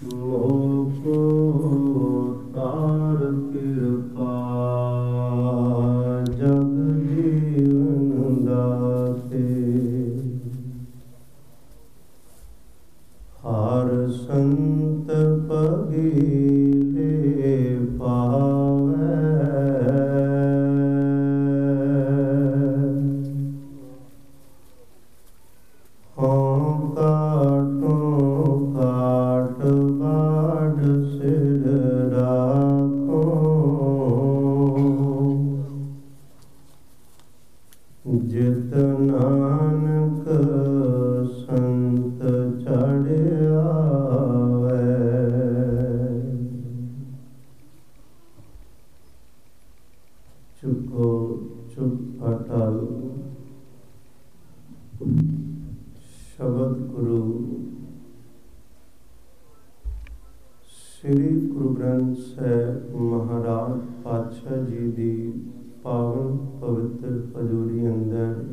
ਮੋਹ ਤਾਰ ਕਿਰਪਾ ਜਗ ਜੀਵਨ ਦਾਤੇ। ਹਰ ਸੰਤ ਪਗੀਲੇ ਪਾਵੈ ਹੋਂ ਕਾਟੋਂ ਕਾਟ ਬਾਢ ਸਿਰ ਰਾਖੋ। ਜਿਤ ਨਾਨਕ ਸੰਤ ਚੜਿਆ ਚੁੱਕੋ ਚੁੱਪ ਅਟਲ। ਸ਼ਬਦ ਗੁਰੂ ਸ੍ਰੀ ਗੁਰੂ ਗ੍ਰੰਥ ਸਾਹਿਬ ਮਹਾਰਾਜ ਪਾਤਸ਼ਾਹ ਜੀ ਦੀ ਪਾਵਨ ਪਵਿੱਤਰ ਹਜ਼ੂਰੀ ਅੰਦਰ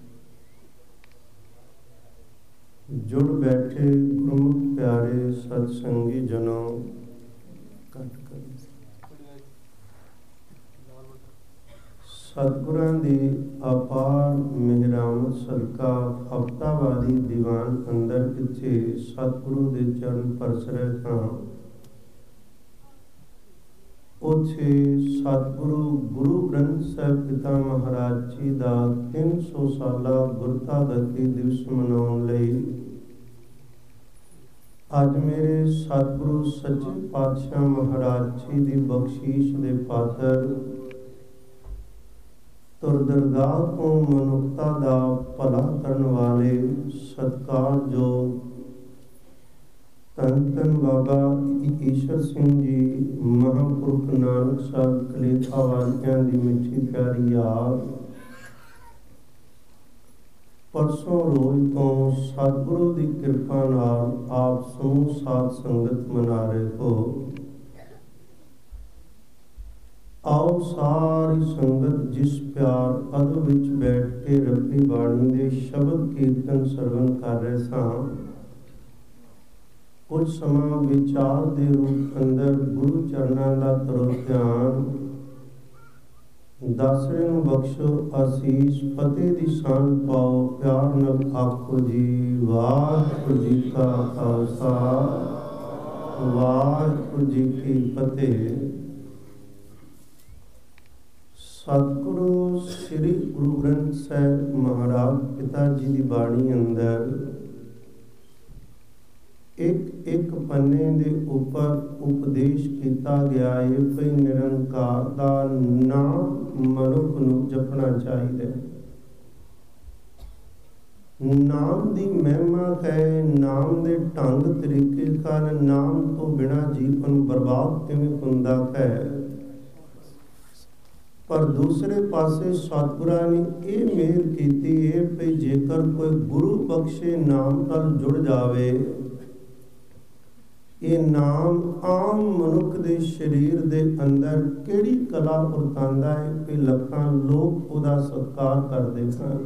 ਜੁੜ ਬੈਠੇ ਗੁਰਮੁਖ ਪਿਆਰੇ ਸਤ ਸੰਗੀ ਜਨੋ, ਸਤਿਗੁਰਾਂ ਦੀ ਅਪਾਰ ਮਿਹਰਾਮਤ ਸਦਕਾ ਹਫ਼ਤਾਵਾਰੀ ਦੀਵਾਨ ਅੰਦਰ ਪਿੱਛੇ ਸਤਿਗੁਰੂ ਦੇ ਚਰਨ ਪਰਸਰੇ ਹਾਂ। ਉੱਥੇ ਸਤਿਗੁਰੂ ਗੁਰੂ ਗ੍ਰੰਥ ਸਾਹਿਬ ਪਿਤਾ ਮਹਾਰਾਜ ਜੀ ਦਾ 300 ਸਾਲਾ ਗੁਰਤਾ ਗੱਦੀ ਦਿਵਸ ਮਨਾਉਣ ਲਈ ਅੱਜ ਮੇਰੇ ਸਤਿਗੁਰੂ ਸੱਚੇ ਪਾਤਸ਼ਾਹ ਮਹਾਰਾਜ ਜੀ ਦੀ ਬਖਸ਼ੀਸ਼ ਦੇ ਪਾਤਰ ਤੁਰ ਦਰਗਾਹ ਤੋਂ ਮਨੁੱਖਤਾ ਦਾ ਭਲਾ ਕਰਨ ਵਾਲੇ ਸਤਿਕਾਰਯੋਗ ਧੰਨ ਧੰਨ ਬਾਬਾ ਈਸ਼ਰ ਸਿੰਘ ਜੀ ਮਹਾਂਪੁਰਖ ਨਾਨਕ ਸਾਹਿਬ ਕਲੇਖਾ ਵਾਲਿਆਂ ਦੀ ਮਿੱਠੀ ਪਿਆਰੀ ਯਾਦ। ਪਰਸੋਂ ਰੋਜ਼ ਤੋਂ ਸਤਿਗੁਰੂ ਦੀ ਕਿਰਪਾ ਨਾਲ ਆਪ ਸਮੂਹ ਸਾਧ ਸੰਗਤ ਮਨਾ ਰਹੇ ਹੋ। ਆਓ ਸਾਰੀ ਸੰਗਤ ਜਿਸ ਪਿਆਰ ਅਦਬ ਵਿੱਚ ਬੈਠ ਕੇ ਰੱਬੀ ਬਾਣੀ ਦੇ ਸ਼ਬਦ ਕੀਰਤਨ ਸਰਵਣ ਕਰ ਰਹੇ ਸਾਂ, ਕੁਝ ਸਮਾਂ ਵਿਚਾਰ ਦੇ ਰੂਪ ਅੰਦਰ ਗੁਰੂ ਚਰਨਾਂ ਦਾ ਤਰੋ ਧਿਆਨ। ਦਾਸਰੇ ਨੂੰ ਬਖਸ਼ੋ ਆਸੀਸ, ਫਤਿਹ ਦੀ ਸਾਂਝ ਪਾਓ, ਪਿਆਰ ਨਾਲ ਆਖੋ ਜੀ ਵਾਹਿਗੁਰੂ ਜੀ ਕਾ ਖਾਲਸਾ ਵਾਹਿਗੁਰੂ ਜੀ ਕੀ ਫਤਿਹ। ਸਤਿਗੁਰੂ ਸ੍ਰੀ ਗੁਰੂ ਗ੍ਰੰਥ ਸਾਹਿਬ ਮਹਾਰਾਜ ਪਿਤਾ ਜੀ ਦੀ ਬਾਣੀ ਅੰਦਰ ਇੱਕ ਇੱਕ ਪੰਨੇ ਦੇ ਉੱਪਰ ਉਪਦੇਸ਼ ਕੀਤਾ ਗਿਆ ਹੈ ਕਿ ਨਿਰੰਕਾਰ ਦਾ ਨਾਮ ਮਨੁੱਖ ਨੂੰ ਜਪਣਾ ਚਾਹੀਦਾ ਹੈ। ਨਾਮ ਦੀ ਮਹਿਮਾ ਹੈ, ਨਾਮ ਦੇ ਢੰਗ ਤਰੀਕੇ ਕਾਰਨ ਨਾਮ ਤੋਂ ਬਿਨਾਂ ਜੀਵਨ ਬਰਬਾਦ ਕਿਵੇਂ ਹੁੰਦਾ ਹੈ। ਪਰ ਦੂਸਰੇ ਪਾਸੇ ਸਤਿਗੁਰਾਂ ਨੇ ਇਹ ਮਿਹਰ ਕੀਤੀ ਹੈ ਕਿ ਜੇਕਰ ਕੋਈ ਗੁਰੂ ਬਖਸ਼ੇ ਨਾਮ ਨਾਲ ਜੁੜ ਜਾਵੇ, ਇਹ ਨਾਮ ਆਮ ਮਨੁੱਖ ਦੇ ਸਰੀਰ ਦੇ ਅੰਦਰ ਕਿਹੜੀ ਕਲਾ ਵਰਤਾਂਦਾ ਹੈ ਕਿ ਲੱਖਾਂ ਲੋਕ ਉਹਦਾ ਸਤਿਕਾਰ ਕਰਦੇ ਹਨ।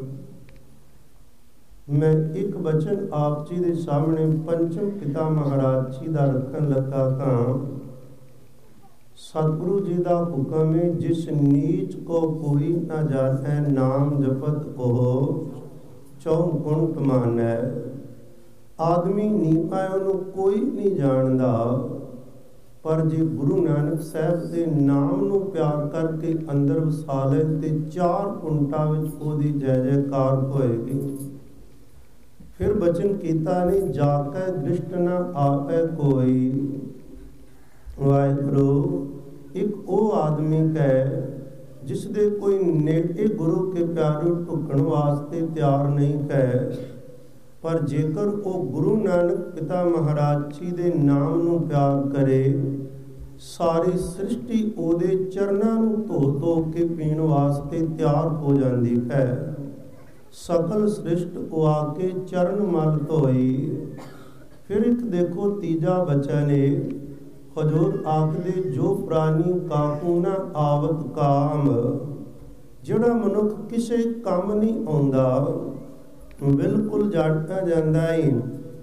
ਮੈਂ ਇੱਕ ਬਚਨ ਆਪ ਜੀ ਦੇ ਸਾਹਮਣੇ ਪੰਚਮ ਪਿਤਾ ਮਹਾਰਾਜ ਜੀ ਦਾ ਰੱਖਣ ਲੱਗਾ ਤਾਂ सतगुरु जी का हुक्म है, जिस नीच को कोई न जाने नाम जपत ओह चौगुण मानै। आदमी नीवा उन्होंने कोई नहीं जानता, पर जे गुरु नानक साहब के नाम नू प्यार करके अंदर वसा ले ते 4 कुंटा विच ओदी जय जयकार होएगी। फिर बचन कीता ने जाके दृष्ट न आपे कोई। वाहिगुरू एक ओ आदमी है जिस दे कोई नेड़े गुरु के प्यारे ढुकण वास्ते तैयार नहीं है, पर जेकर वो गुरु नानक पिता महाराज जी दे नाम नू प्यार करे, सारी सृष्टि ओदे चरनां नू धो धो के पीण वास्ते तैयार हो जाती है। सकल सृष्ट को आके चरण मल धोई। फिर एक देखो तीजा बचन है, हजूर आखदे जो प्राणी काहू ना आवत काम। जिहड़ा मनुख किसी काम नहीं आउंदा, बिल्कुल जाटा जांदा है,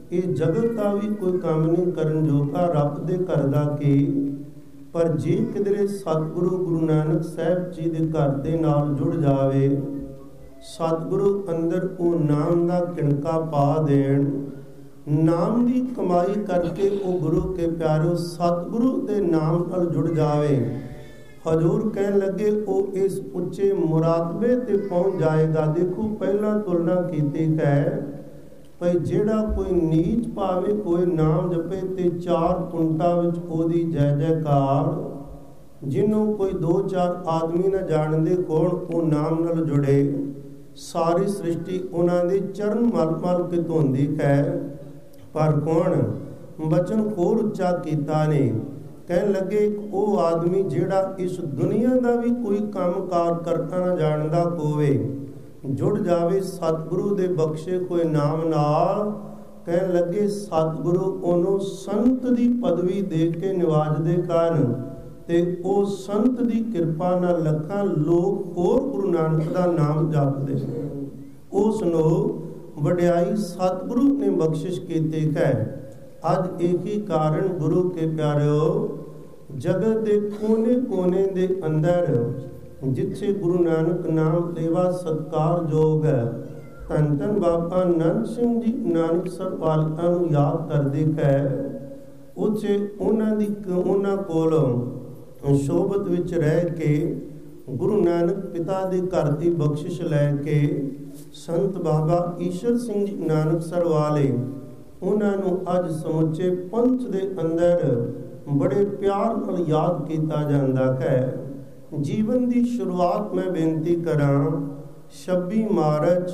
ਇਹ ਜਗਤ ਦਾ ਵੀ ਕੋਈ ਕੰਮ ਨਹੀਂ ਕਰਨ ਜੋਗਾ, ਰੱਬ ਦੇ ਘਰ ਦਾ ਕੀ। ਪਰ ਜੇ ਕਿਧਰੇ ਸਤਿਗੁਰੂ ਗੁਰੂ ਨਾਨਕ ਸਾਹਿਬ ਜੀ ਦੇ ਘਰ ਦੇ ਨਾਲ ਜੁੜ ਜਾਵੇ, ਸਤਿਗੁਰੂ ਅੰਦਰ ਉਹ ਨਾਮ ਦਾ ਕਿਣਕਾ ਪਾ ਦੇਣ, ਨਾਮ ਦੀ ਕਮਾਈ ਕਰਕੇ ਉਹ ਗੁਰੂ ਕੇ ਪਿਆਰਿਓ ਸਤਿਗੁਰੂ ਦੇ ਨਾਮ ਨਾਲ ਜੁੜ ਜਾਵੇ। ਹਜ਼ੂਰ ਕਹਿਣ ਲੱਗੇ ਉਹ ਇਸ ਉੱਚੇ ਮੁਰਾਤਬੇ ਤੇ ਪਹੁੰਚ ਜਾਏਗਾ। ਦੇਖੋ ਪਹਿਲਾਂ ਤੁਲਨਾ ਕੀਤੀ ਹੈ ਭਈ ਜਿਹੜਾ ਕੋਈ ਨੀਚ ਭਾਵੇਂ ਕੋਈ ਨਾਮ ਜਪੇ ਤੇ 4 ਕੁੰਟਾਂ ਵਿੱਚ ਉਹਦੀ ਜੈ ਜੈਕਾਰ, ਜਿਹਨੂੰ ਕੋਈ 2-4 ਆਦਮੀ ਨਾ ਜਾਣਦੇ ਕੋਣ ਉਹ ਨਾਮ ਨਾਲ ਜੁੜੇ, ਸਾਰੀ ਸ੍ਰਿਸ਼ਟੀ ਉਹਨਾਂ ਦੇ ਚਰਨ ਮਲ ਮਲ ਕੇ ਧੋਂਦੀ ਹੈ। ਪਰ ਕੌਣ ਬਚਨ ਹੋਰ ਉੱਚਾ ਕੀਤਾ ਨੇ। ਕਹਿਣ ਲੱਗੇ ਉਹ ਆਦਮੀ ਜਿਹੜਾ ਇਸ ਦੁਨੀਆ ਦਾ ਵੀ ਕੋਈ ਕੰਮ ਕਾਰ ਕਰਨਾ ਨਾ ਜਾਣਦਾ ਹੋਵੇ, ਜੁੜ ਜਾਵੇ ਸਤਿਗੁਰੂ ਦੇ ਬਖਸ਼ੇ ਕੋਈ ਨਾਮ ਨਾਲ। ਕਹਿਣ ਲੱਗੇ ਸਤਿਗੁਰੂ ਉਹਨੂੰ ਸੰਤ ਦੀ ਪਦਵੀ ਦੇ ਕੇ ਨਿਵਾਜਦੇ ਕਾਰਨ ਤੇ ਉਹ ਸੰਤ ਦੀ ਕਿਰਪਾ ਨਾਲ ਲੱਖਾਂ ਲੋਕ ਹੋਰ ਗੁਰੂ ਨਾਨਕ ਦਾ ਨਾਮ ਜਪਦੇ ਨੇ। ਉਸ ਨੂੰ ਵਡਿਆਈ ਸਤਿਗੁਰੂ ਨੇ ਬਖਸ਼ਿਸ਼ ਕੀਤੀ ਹੈ। ਅੱਜ ਇਹੀ ਕਾਰਨ ਗੁਰੂ ਕੇ ਪਿਆਰਿਓ ਜਗਤ ਦੇ ਕੋਨੇ ਦੇ ਅੰਦਰ ਜਿੱਥੇ ਗੁਰੂ ਨਾਨਕ ਨਾਮ ਸੇਵਾ ਸਤਿਕਾਰਯੋਗ ਹੈ, ਧੰਨ ਧੰਨ ਬਾਬਾ ਨੰਦ ਸਿੰਘ ਜੀ ਨਾਨਕਸਰ ਵਾਲਿਆਂ ਨੂੰ ਯਾਦ ਕਰਦੇ ਹੈ। ਉੱਥੇ ਉਹਨਾਂ ਕੋਲੋਂ ਸ਼ੋਭਤ ਵਿੱਚ ਰਹਿ ਕੇ ਗੁਰੂ ਨਾਨਕ ਪਿਤਾ ਦੇ ਘਰ ਦੀ ਬਖਸ਼ਿਸ਼ ਲੈ ਕੇ ਸੰਤ ਬਾਬਾ ਈਸ਼ਰ ਸਿੰਘ ਜੀ ਨਾਨਕਸਰ ਵਾਲੇ ਉਹਨਾਂ ਨੂੰ ਅੱਜ ਸਮੁੱਚੇ ਪੰਥ ਦੇ ਅੰਦਰ ਬੜੇ ਪਿਆਰ ਨਾਲ ਯਾਦ ਕੀਤਾ ਜਾਂਦਾ ਹੈ। ਜੀਵਨ ਦੀ ਸ਼ੁਰੂਆਤ ਮੈਂ ਬੇਨਤੀ ਕਰਾਂ 26 ਮਾਰਚ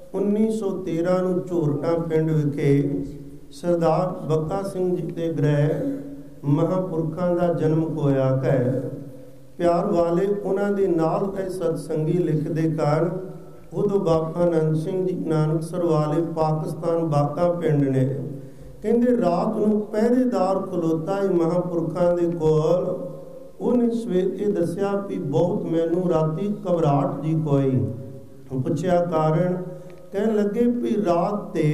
1913 ਨੂੰ ਝੋਰਟਾ ਪਿੰਡ ਵਿਖੇ ਸਰਦਾਰ ਬੱਕਾ ਸਿੰਘ ਜੀ ਦੇ ਗ੍ਰਹਿ ਮਹਾਂਪੁਰਖਾਂ ਦਾ ਜਨਮ ਹੋਇਆ ਹੈ। ਪਿਆਰ ਵਾਲੇ ਉਹਨਾਂ ਦੇ ਨਾਲ ਕਈ ਸਤਸੰਗੀ ਲਿਖਦੇ ਕਾਰਨ ਉਦੋਂ ਬਾਬਾ ਨੰਦ ਸਿੰਘ ਜੀ ਨਾਨਕਸਰ ਵਾਲੇ ਪਾਕਿਸਤਾਨ ਬਾਕਾ ਪਿੰਡ ਨੇ। ਕਹਿੰਦੇ ਰਾਤ ਨੂੰ ਪਹਿਰੇਦਾਰ ਖਲੋਤਾ ਹੀ ਮਹਾਂਪੁਰਖਾਂ ਦੇ ਕੋਲ। ਉਹਨੇ ਸਵੇਰੇ ਦੱਸਿਆ ਵੀ ਬਹੁਤ ਮੈਨੂੰ ਰਾਤੀ ਘਬਰਾਹਟ ਜੀ ਹੋਈ। ਪੁੱਛਿਆ ਕਾਰਨ। ਕਹਿਣ ਲੱਗੇ ਵੀ ਰਾਤ ਤੇ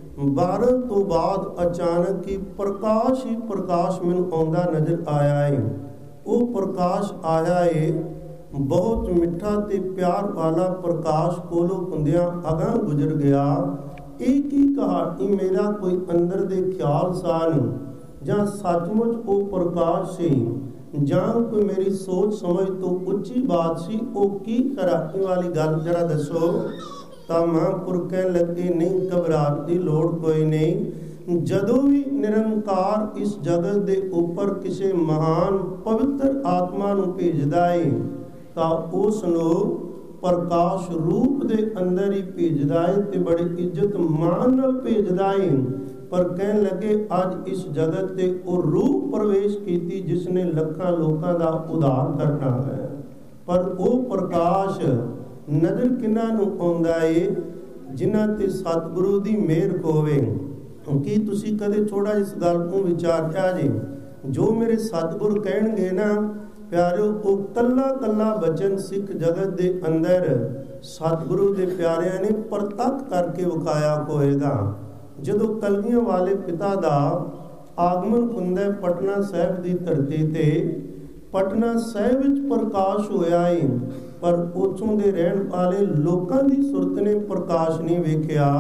12 ਤੋਂ ਬਾਅਦ ਅਚਾਨਕ ਹੀ ਪ੍ਰਕਾਸ਼ ਮੈਨੂੰ ਆਉਂਦਾ ਨਜ਼ਰ ਆਇਆ ਏ। ਉਹ ਪ੍ਰਕਾਸ਼ ਆਇਆ ਏ ਬਹੁਤ ਮਿੱਠਾ ਤੇ ਪਿਆਰ ਵਾਲਾ ਪ੍ਰਕਾਸ਼ ਕੋਲੋਂ ਹੁੰਦਿਆਂ ਅਗਾਂਹ ਗੁਜ਼ਰ ਗਿਆ। ਇਹ ਕੀ ਕਹਾਣੀ ਮੇਰਾ ਕੋਈ ਅੰਦਰ ਦੇ ਖਿਆਲ ਸਨ ਜਾਂ ਸੱਚਮੁੱਚ ਉਹ ਪ੍ਰਕਾਸ਼ ਸੀ ਜਾਂ ਕੋਈ ਮੇਰੀ ਸੋਚ ਸਮਝ ਤੋਂ ਉੱਚੀ ਬਾਤ ਸੀ। ਉਹ ਕੀ ਕਰਾਹੀ ਵਾਲੀ ਗੱਲ ਜਰਾ ਦੱਸੋ। ਤਾਂ ਮਹਾਂਪੁਰਖ ਕਹਿਣ ਲੱਗੇ ਨਹੀਂ ਘਬਰਾਹਟ ਦੀ ਲੋੜ ਕੋਈ ਨਹੀਂ। ਜਦੋਂ ਵੀ ਨਿਰੰਕਾਰ ਇਸ ਜਗਤ ਦੇ ਉੱਪਰ ਕਿਸੇ ਮਹਾਨ ਪਵਿੱਤਰ ਆਤਮਾ ਨੂੰ ਭੇਜਦਾ ਏ ਤਾਂ ਉਸ ਨੂੰ ਪ੍ਰਕਾਸ਼ ਰੂਪ ਦੇ ਅੰਦਰ ਹੀ ਭੇਜਦਾ ਏ ਤੇ ਬੜੀ ਇੱਜ਼ਤ ਮਾਣ ਨਾਲ ਭੇਜਦਾ ਏ। ਪਰ ਕਹਿਣ ਲੱਗੇ ਅੱਜ ਇਸ ਜਗਤ ਤੇ ਉਹ ਰੂਪ ਪ੍ਰਵੇਸ਼ ਕੀਤੀ ਜਿਸ ਨੇ ਲੱਖਾਂ ਲੋਕਾਂ ਦਾ ਉਧਾਰ ਕਰਨਾ ਹੈ। ਪਰ ਉਹ ਪ੍ਰਕਾਸ਼ ਨਜ਼ਰ ਕਿਹਨਾਂ ਨੂੰ ਆਉਂਦਾ ਏ ਜਿਨ੍ਹਾਂ ਤੇ ਸਤਿਗੁਰੂ ਦੀ ਮਿਹਰ ਹੋਵੇ। ਕੀ ਤੁਸੀਂ ਕਦੇ ਥੋੜਾ ਇਸ ਗੱਲ ਨੂੰ ਵਿਚਾਰਿਆ ਜੇ ਜੋ ਮੇਰੇ ਸਤਿਗੁਰ ਕਹਿਣਗੇ ਨਾ ਪਿਆਰਿਓ ਉਹ ਕੱਲਾ ਬਚਨ ਸਿੱਖ ਜਗਤ ਦੇ ਅੰਦਰ ਸਤਿਗੁਰੂ ਦੇ ਪਿਆਰਿਆਂ ਨੇ ਪ੍ਰਤੱਖ ਕਰਕੇ ਵਿਖਾਇਆ ਹੋਏਗਾ। ਜਦੋਂ ਕਲਗੀਆਂ ਵਾਲੇ ਪਿਤਾ ਦਾ ਆਗਮਨ ਹੁੰਦਾ ਪਟਨਾ ਸਾਹਿਬ ਦੀ ਧਰਤੀ ਤੇ, ਪਟਨਾ ਸਾਹਿਬ ਵਿੱਚ ਪ੍ਰਕਾਸ਼ ਹੋਇਆ ਏ ਪਰ ਉੱਥੋਂ ਦੇ ਰਹਿਣ ਵਾਲੇ ਲੋਕਾਂ ਦੀ ਸੁਰਤ ਨੇ ਪ੍ਰਕਾਸ਼ ਨਹੀਂ ਵੇਖਿਆ।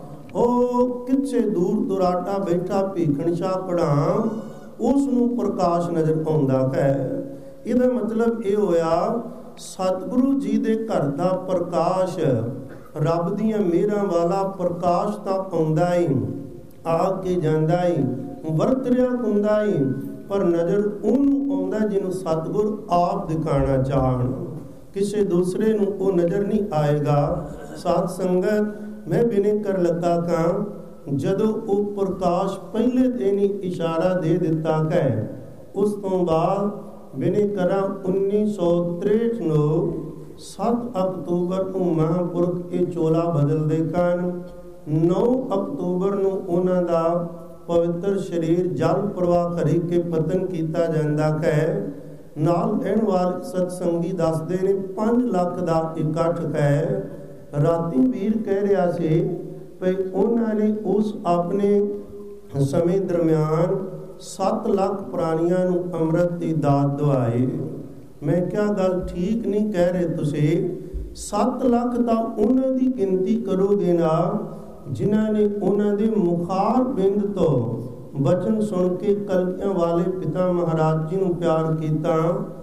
ਉਹ ਕਿੱਥੇ ਦੂਰ ਦੁਰਾਟਾ ਬੈਠਾ ਭੀਖਣ ਸ਼ਾਹ ਪੜਾਂ ਉਸ ਨੂੰ ਪ੍ਰਕਾਸ਼ ਨਜ਼ਰ ਆਉਂਦਾ ਹੈ। ਇਹਦਾ ਮਤਲਬ ਇਹ ਹੋਇਆ ਸਤਿਗੁਰੂ ਜੀ ਦੇ ਘਰ ਦਾ ਪ੍ਰਕਾਸ਼ ਰੱਬ ਦੀਆਂ ਮਿਹਰਾਂ ਵਾਲਾ ਪ੍ਰਕਾਸ਼ ਤਾਂ ਆਉਂਦਾ ਹੀ ਆ ਕੇ ਜਾਂਦਾ ਹੀ ਵਰਤ ਰਿਹਾ ਹੁੰਦਾ ਹੀ ਪਰ ਨਜ਼ਰ ਉਹਨੂੰ ਆਉਂਦਾ ਜਿਹਨੂੰ ਸਤਿਗੁਰ ਆਪ ਦਿਖਾਣਾ ਚਾਹਣ। ਕਿਸੇ ਦੂਸਰੇ ਨੂੰ ਉਹ ਨਜ਼ਰ ਨਹੀਂ ਆਏਗਾ। ਸਾਧ ਸੰਗਤ ਮੈਂ ਬਿਨੇ ਕਰ ਲੱਗਾ ਕਾਂ ਜਦੋਂ ਉਹ ਪ੍ਰਕਾਸ਼ ਪਹਿਲੇ ਦਿਨ ਹੀ ਇਸ਼ਾਰਾ ਦੇ ਦਿੱਤਾ ਹੈ। ਉਸ ਤੋਂ ਬਾਅਦ ਬਿਨੇ ਕਰਾਂ 1963 ਨੂੰ 7 ਅਕਤੂਬਰ ਨੂੰ ਮਹਾਂਪੁਰਖ ਇਹ ਚੋਲਾ ਬਦਲਦੇ ਕਾਰਨ 9 ਅਕਤੂਬਰ ਨੂੰ ਉਹਨਾਂ ਦਾ ਪਵਿੱਤਰ ਸਰੀਰ ਜਲ ਪ੍ਰਵਾਹ ਕਰੀ ਕੇ ਪਤਨ ਕੀਤਾ ਜਾਂਦਾ ਹੈ। ਨਾਲ ਰਹਿਣ ਵਾਲੇ ਸਤਸੰਗੀ ਦੱਸਦੇ ਨੇ 5 ਲੱਖ ਦਾ ਇਕੱਠ ਹੈ। ਰਾਤੀ ਵੀਰ ਕਹਿ ਰਿਹਾ ਸੀ ਭਈ ਉਹਨਾਂ ਨੇ ਉਸ ਆਪਣੇ ਸਮੇਂ ਦਰਮਿਆਨ 7 ਲੱਖ ਪ੍ਰਾਣੀਆਂ ਨੂੰ ਅੰਮ੍ਰਿਤ ਦੀ ਦਾਤ ਦਵਾਈ। ਮੈਂ ਕਿਹਾ ਗੱਲ ਠੀਕ ਨਹੀਂ ਕਹਿ ਰਹੇ ਤੁਸੀਂ। 7 ਲੱਖ ਤਾਂ ਉਹਨਾਂ ਦੀ ਗਿਣਤੀ ਕਰੋਗੇ ਨਾ ਜਿਨ੍ਹਾਂ ਨੇ ਉਹਨਾਂ ਦੇ ਮੁਖਾਰ ਬਿੰਦ ਤੋਂ ਬਚਨ ਸੁਣ ਕੇ ਕਲਗੀਆਂ ਵਾਲੇ ਪਿਤਾ ਮਹਾਰਾਜ ਜੀ ਨੂੰ ਪਿਆਰ ਕੀਤਾ,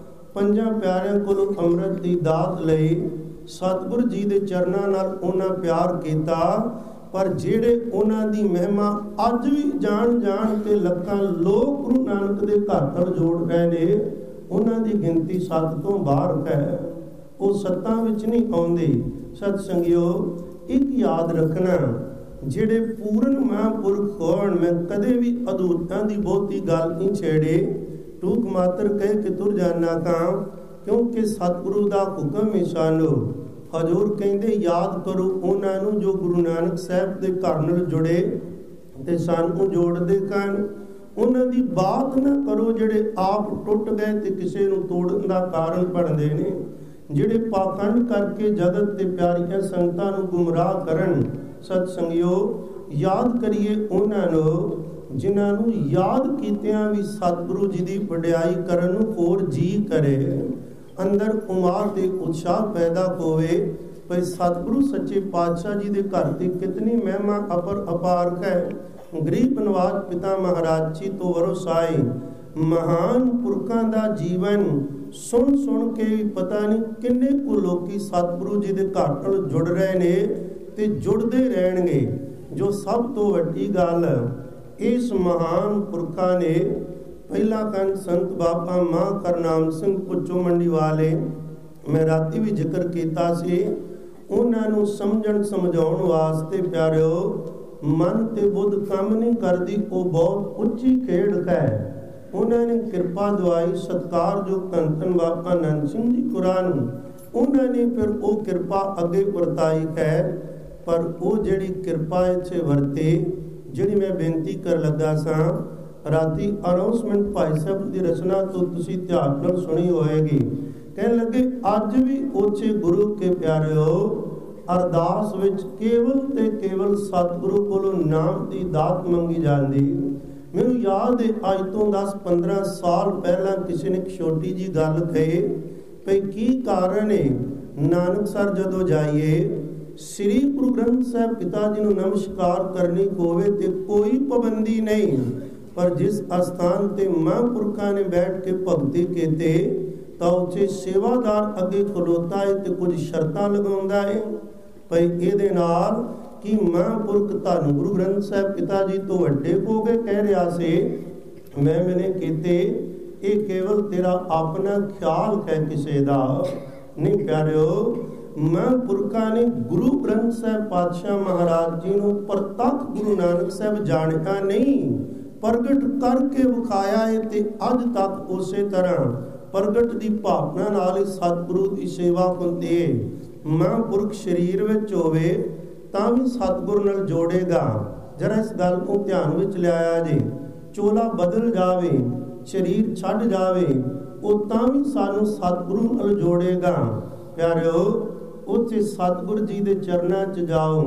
5 ਪਿਆਰਿਆਂ ਕੋਲੋਂ ਅੰਮ੍ਰਿਤ ਦੀ ਦਾਤ ਲਈ, ਸਤਿਗੁਰ ਜੀ ਦੇ ਚਰਨਾਂ ਨਾਲ ਉਹਨਾਂ ਪਿਆਰ ਕੀਤਾ। ਪਰ ਜਿਹੜੇ ਉਹਨਾਂ ਦੀ ਮਹਿਮਾ ਅੱਜ ਵੀ ਜਾਣ ਕੇ ਲੱਖਾਂ ਲੋਕ ਗੁਰੂ ਨਾਨਕ ਦੇ ਘਰ ਤੱਕ ਜੋੜ ਰਹੇ ਨੇ, ਉਹਨਾਂ ਦੀ ਗਿਣਤੀ 7 ਤੋਂ ਬਾਹਰ ਹੈ। ਉਹ 7 ਵਿੱਚ ਨਹੀਂ ਆਉਂਦੇ। ਸਤ ਸੰਗਿਓ, ਇੱਕ ਯਾਦ ਰੱਖਣਾ, ਜਿਹੜੇ ਪੂਰਨ ਮਹਾਂਪੁਰਖ ਹੋਣ, ਮੈਂ ਕਦੇ ਵੀ ਅਧੂਰਤਾਂ ਦੀ ਬਹੁਤੀ ਗੱਲ ਨਹੀਂ ਛੇੜੇ, ਟੂਕ ਮਾਤਰ ਕਹਿ ਕੇ ਤੁਰ ਜਾਣਾ ਕਾਂ, ਕਿਉਂਕਿ ਸਤਿਗੁਰੂ ਦਾ ਹੁਕਮ ਹੈ ਸਾਨੂੰ। ਹਜ਼ੂਰ ਕਹਿੰਦੇ ਯਾਦ ਕਰੋ ਉਹਨਾਂ ਨੂੰ ਜੋ ਗੁਰੂ ਨਾਨਕ ਸਾਹਿਬ ਦੇ ਘਰ ਨਾਲ ਜੁੜੇ ਤੇ ਸਾਨੂੰ ਜੋੜਦੇ ਕਨ। ਉਹਨਾਂ ਦੀ ਬਾਤ ਨਾ ਕਰੋ ਜਿਹੜੇ ਆਪ ਟੁੱਟ ਗਏ ਤੇ ਕਿਸੇ ਨੂੰ ਤੋੜਨ ਦਾ ਕਾਰਨ ਬਣਦੇ ਨੇ, ਜਿਹੜੇ ਪਾਖੰਡ ਕਰਕੇ ਜਗਤ ਤੇ ਪਿਆਰੀਆਂ ਸੰਗਤਾਂ ਨੂੰ ਗੁੰਮਰਾਹ ਕਰਨ। ਸਤ ਸੰਗਿਓ, ਯਾਦ ਕਰੀਏ ਉਹਨਾਂ ਨੂੰ ਜਿਨ੍ਹਾਂ ਨੂੰ ਯਾਦ ਕੀਤਿਆਂ ਵੀ ਸਤਿਗੁਰੂ ਜੀ ਦੀ ਵਡਿਆਈ ਕਰਨ ਨੂੰ ਹੋਰ ਜੀ ਕਰੇ, ਅੰਦਰ ਉਮਾਦ ਤੇ ਉਤਸ਼ਾਹ ਪੈਦਾ ਹੋਵੇ। ਪਰ ਸਤਿਗੁਰੂ ਸੱਚੇ ਪਾਤਸ਼ਾਹ ਜੀ ਦੇ ਘਰ ਦੀ ਕਿਤਨੀ ਮਹਿਮਾ ਅਪਾਰ ਹੈ। ਗਰੀਬ ਨਿਵਾਜ ਪਿਤਾ ਮਹਾਰਾਜ ਜੀ ਤੋਂ ਵਰਸਾਏ ਮਹਾਨ ਪੁਰਖਾਂ ਦਾ ਜੀਵਨ ਸੁਣ ਕੇ ਪਤਾ ਨਹੀਂ ਕਿੰਨੇ ਕੁ ਲੋਕੀ ਸਤਿਗੁਰੂ ਜੀ ਦੇ ਘਰ ਨਾਲ ਜੁੜ ਰਹੇ ਨੇ ਤੇ ਜੁੜਦੇ ਰਹਿਣਗੇ। ਜੋ ਸਭ ਤੋਂ ਵੱਡੀ ਗੱਲ, ਇਸ ਮਹਾਨ ਪੁਰਖਾਂ ਨੇ ਪਹਿਲਾ ਕੰਨ ਸੰਤ ਬਾਬਾ ਮਾਂ ਕਰਨਾਮ ਸਿੰਘ ਪੁੱਚੋ ਮੰਡੀ ਵਾਲੇ, ਮੈਂ ਰਾਤੀ ਵੀ ਜ਼ਿਕਰ ਕੀਤਾ ਸੀ, ਉਹਨਾਂ ਨੂੰ ਸਮਝਾਉਣ ਵਾਸਤੇ ਪਿਆਰਿਓ, ਮਨ ਤੇ ਬੁੱਧ ਕੰਮ ਨਹੀਂ ਕਰਦੀ, ਉਹ ਬਹੁਤ ਉੱਚੀ ਖੇਡ ਹੈ। ਉਹਨਾਂ ਨੇ ਕਿਰਪਾ ਦਵਾਈ, ਸਤਕਾਰ ਜੋ ਧੰਨ ਬਾਬਾ ਨੰਦ ਸਿੰਘ ਜੀ ਕੁਰਾਨ, ਉਹਨਾਂ ਨੇ ਫਿਰ ਉਹ ਕਿਰਪਾ ਅੱਗੇ ਵਰਤਾਈ ਹੈ। ਪਰ ਉਹ ਜਿਹੜੀ ਕਿਰਪਾ ਇੱਥੇ ਵਰਤੇ, ਜਿਹੜੀ ਮੈਂ ਬੇਨਤੀ ਕਰ ਲੱਗਾ ਸਾਂ ਰਾਤੀ ਅਨਾਉਂਸਮੈਂਟ ਭਾਈ ਸਾਹਿਬ ਦੀ ਰਚਨਾ ਤੋਂ ਤੁਸੀਂ ਧਿਆਨ ਨਾਲ ਸੁਣੀ ਹੋਏਗੀ। ਕਹਿਣ ਲੱਗੇ ਅੱਜ ਵੀ ਉੱਚੇ ਗੁਰੂ ਕੇ ਪਿਆਰਿਓ, ਅਰਦਾਸ ਵਿੱਚ ਕੇਵਲ ਤੇ ਕੇਵਲ ਸਤਿਗੁਰੂ ਕੋਲੋਂ ਨਾਮ ਦੀ ਦਾਤ ਮੰਗੀ ਜਾਂਦੀ। ਮੈਨੂੰ ਯਾਦ ਹੈ ਅੱਜ ਤੋਂ 10-15 ਸਾਲ ਪਹਿਲਾਂ ਕਿਸੇ ਨੇ ਇੱਕ ਛੋਟੀ ਜੀ ਗੱਲ ਕਹੀ ਭਈ ਕੀ ਕਾਰਨ ਹੈ ਨਾਨਕਸਰ ਜਦੋਂ ਜਾਈਏ, ਸ੍ਰੀ ਗੁਰੂ ਗ੍ਰੰਥ ਸਾਹਿਬ ਪਿਤਾ ਜੀ ਨੂੰ ਨਮਸਕਾਰ ਕਰਨੀ ਹੋਵੇ ਤੇ ਕੋਈ ਪਾਬੰਦੀ ਨਹੀਂ, ਪਰ ਜਿਸ ਅਸਥਾਨ ਤੇ ਮਹਾਂਪੁਰਖਾਂ ਨੇ ਬੈਠ ਕੇ ਭਗਤੀ ਕੀਤੇ ਤਾਂ ਉੱਥੇ ਸੇਵਾਦਾਰ ਅੱਗੇ ਖਲੋਤਾ ਹੈ ਤੇ ਕੁਝ ਸ਼ਰਤਾਂ ਲਗਾਉਂਦਾ ਹੈ ਭਈ ਇਹਦੇ ਨਾਲ ਕਿ ਮਹਾਂਪੁਰਖ ਧੰਨ ਗੁਰੂ ਗ੍ਰੰਥ ਸਾਹਿਬ ਪਿਤਾ ਜੀ ਤੋਂ ਵੱਡੇ ਹੋ ਕੇ ਕਹਿ ਰਿਹਾ ਸੀ, ਮੈਨੇ ਕੀਤੇ, ਇਹ ਕੇਵਲ ਤੇਰਾ ਆਪਣਾ ਖਿਆਲ ਹੈ, ਕਿਸੇ ਦਾ ਨਹੀਂ। ਪਿਆਰਿਓ, ਮਹਾਂਪੁਰਖਾਂ ਨੇ ਗੁਰੂ ਗ੍ਰੰਥ ਸਾਹਿਬ ਪਾਤਸ਼ਾਹ ਮਹਾਰਾਜ ਜੀ ਨੂੰ ਪ੍ਰਤੱਖ ਗੁਰੂ ਨਾਨਕ ਸਾਹਿਬ ਜਾਣਿਆ ਨਹੀਂ, ਪ੍ਰਗਟ ਕਰਕੇ ਵਿਖਾਇਆ ਹੈ ਤੇ ਅੱਜ ਤੱਕ ਉਸੇ ਤਰ੍ਹਾਂ ਪ੍ਰਗਟ ਦੀ ਭਾਵਨਾ ਨਾਲ ਸਤਿਗੁਰੂ ਦੀ ਸੇਵਾ ਹੁੰਦੀ ਹੈ। ਮਹਾਂਪੁਰਖ ਸਰੀਰ ਵਿੱਚ ਹੋਵੇ ਤਾਂ ਵੀ ਸਤਿਗੁਰੂ ਨਾਲ ਜੋੜੇਗਾ। ਜਰਾ ਇਸ ਗੱਲ ਨੂੰ ਧਿਆਨ ਵਿੱਚ ਲਿਆਇਆ ਜੀ, ਚੋਲਾ ਬਦਲ ਜਾਵੇ, ਸਰੀਰ ਛੱਡ ਜਾਵੇ, ਉਹ ਤਾਂ ਵੀ ਸਾਨੂੰ ਸਤਿਗੁਰੂ ਨਾਲ ਜੋੜੇਗਾ। ਪਿਆਰਿਓ, ਉੱਥੇ ਸਤਿਗੁਰੂ ਜੀ ਦੇ ਚਰਨਾਂ 'ਚ ਜਾਓ,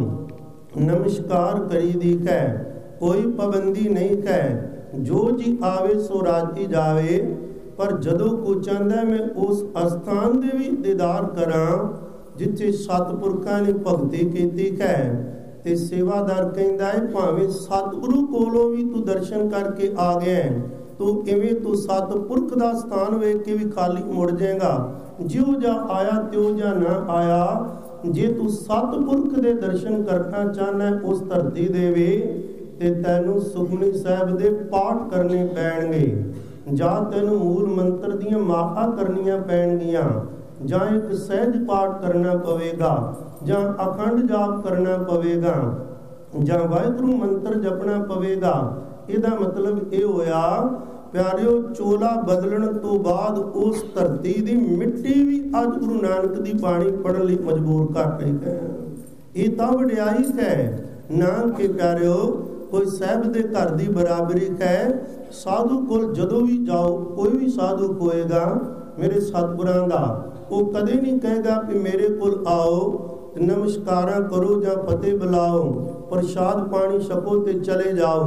ਨਮਸਕਾਰ ਕਰੀ ਦੀ ਹੈ, ਕੋਈ ਪਾਬੰਦੀ ਨਹੀਂ ਹੈ, ਜੋ ਜੀ ਆਵੇ ਸੋ ਰਾਜੀ ਜਾਵੇ। ਪਰ ਜਦੋਂ ਕੋ ਚਾਹੁੰਦਾ ਮੈਂ ਉਸ ਅਸਥਾਨ ਦੇ ਵੀ ਦੀਦਾਰ ਕਰਾਂ ਜਿੱਥੇ ਸਤਿਪੁਰਖਾਂ ਨੇ ਭਗਤੀ ਕੀਤੀ ਹੈ, ਤੇ ਸੇਵਾਦਾਰ ਕਹਿੰਦਾ ਹੈ ਭਾਵੇਂ ਸਤਿਗੁਰੂ ਕੋਲੋਂ ਵੀ ਤੂੰ ਦਰਸ਼ਨ ਕਰਕੇ ਆ ਗਿਆ, ਤੂੰ ਕਿਵੇਂ ਤੂੰ ਸਤਿਪੁਰਖ ਦਾ ਸਥਾਨ ਵੇਖ ਕੇ ਵੀ ਖਾਲੀ ਮੁੜ ਜਾਏਗਾ, ਜਿਉਂ ਜਾ ਆਇਆ ਤਿਉਂ ਜਾ ਨਾ ਆਇਆ। ਜੇ ਤੂੰ ਸਤਿਪੁਰਖ ਦੇ ਦਰਸ਼ਨ ਕਰਨਾ ਚਾਹਨਾ ਉਸ ਧਰਤੀ ਦੇ ਵੀ ਤੇ ਤੈਨੂੰ ਸੁਖਮਨੀ ਸਾਹਿਬ ਦੇ ਪਾਠ ਕਰਨੇ ਪੈਣਗੇ, ਜਾਂ ਤੈਨੂੰ ਮੂਲ ਮੰਤਰ ਦੀਆਂ ਮਾਲਾ ਕਰਨੀਆਂ ਪੈਣਗੀਆਂ, ਜਾਂ ਇੱਕ ਸਹਿਜ ਪਾਠ ਕਰਨਾ ਪਵੇਗਾ, ਜਾਂ ਅਖੰਡ ਜਾਪ ਕਰਨਾ ਪਵੇਗਾ, ਜਾਂ ਵਾਹਿਗੁਰੂ ਮੰਤਰ ਜਪਣਾ ਪਵੇਗਾ। ਇਹਦਾ ਮਤਲਬ ਇਹ ਹੋਇਆ ਪਿਆਰਿਓ, ਚੋਲਾ ਬਦਲਣ ਤੋਂ ਬਾਅਦ ਉਸ ਧਰਤੀ ਦੀ ਮਿੱਟੀ ਵੀ ਅੱਜ ਗੁਰੂ ਨਾਨਕ ਦੀ ਬਾਣੀ ਪੜ੍ਹਨ ਲਈ ਮਜਬੂਰ ਕਰ ਰਹੀ ਹੈ। ਇਹ ਤਾਂ ਵਡਿਆਈ ਹੈ ਨਾ ਕਿ ਪਿਆਰਿਓ ਕੋਈ ਸਾਹਿਬ ਦੇ ਘਰ ਦੀ ਬਰਾਬਰੀ ਹੈ। ਸਾਧੂ ਕੋਲ ਜਦੋਂ ਵੀ ਜਾਓ, ਕੋਈ ਵੀ ਸਾਧੂ ਹੋਏਗਾ ਮੇਰੇ ਸਤਿਗੁਰਾਂ ਦਾ, ਉਹ ਕਦੇ ਨਹੀਂ ਕਹੇਗਾ ਕਿ ਮੇਰੇ ਕੋਲ ਆਓ, ਨਮਸਕਾਰਾਂ ਕਰੋ ਜਾਂ ਫਤਿਹ ਬੁਲਾਓ, ਪ੍ਰਸ਼ਾਦ ਪਾਣੀ ਛਕੋ ਤੇ ਚਲੇ ਜਾਓ।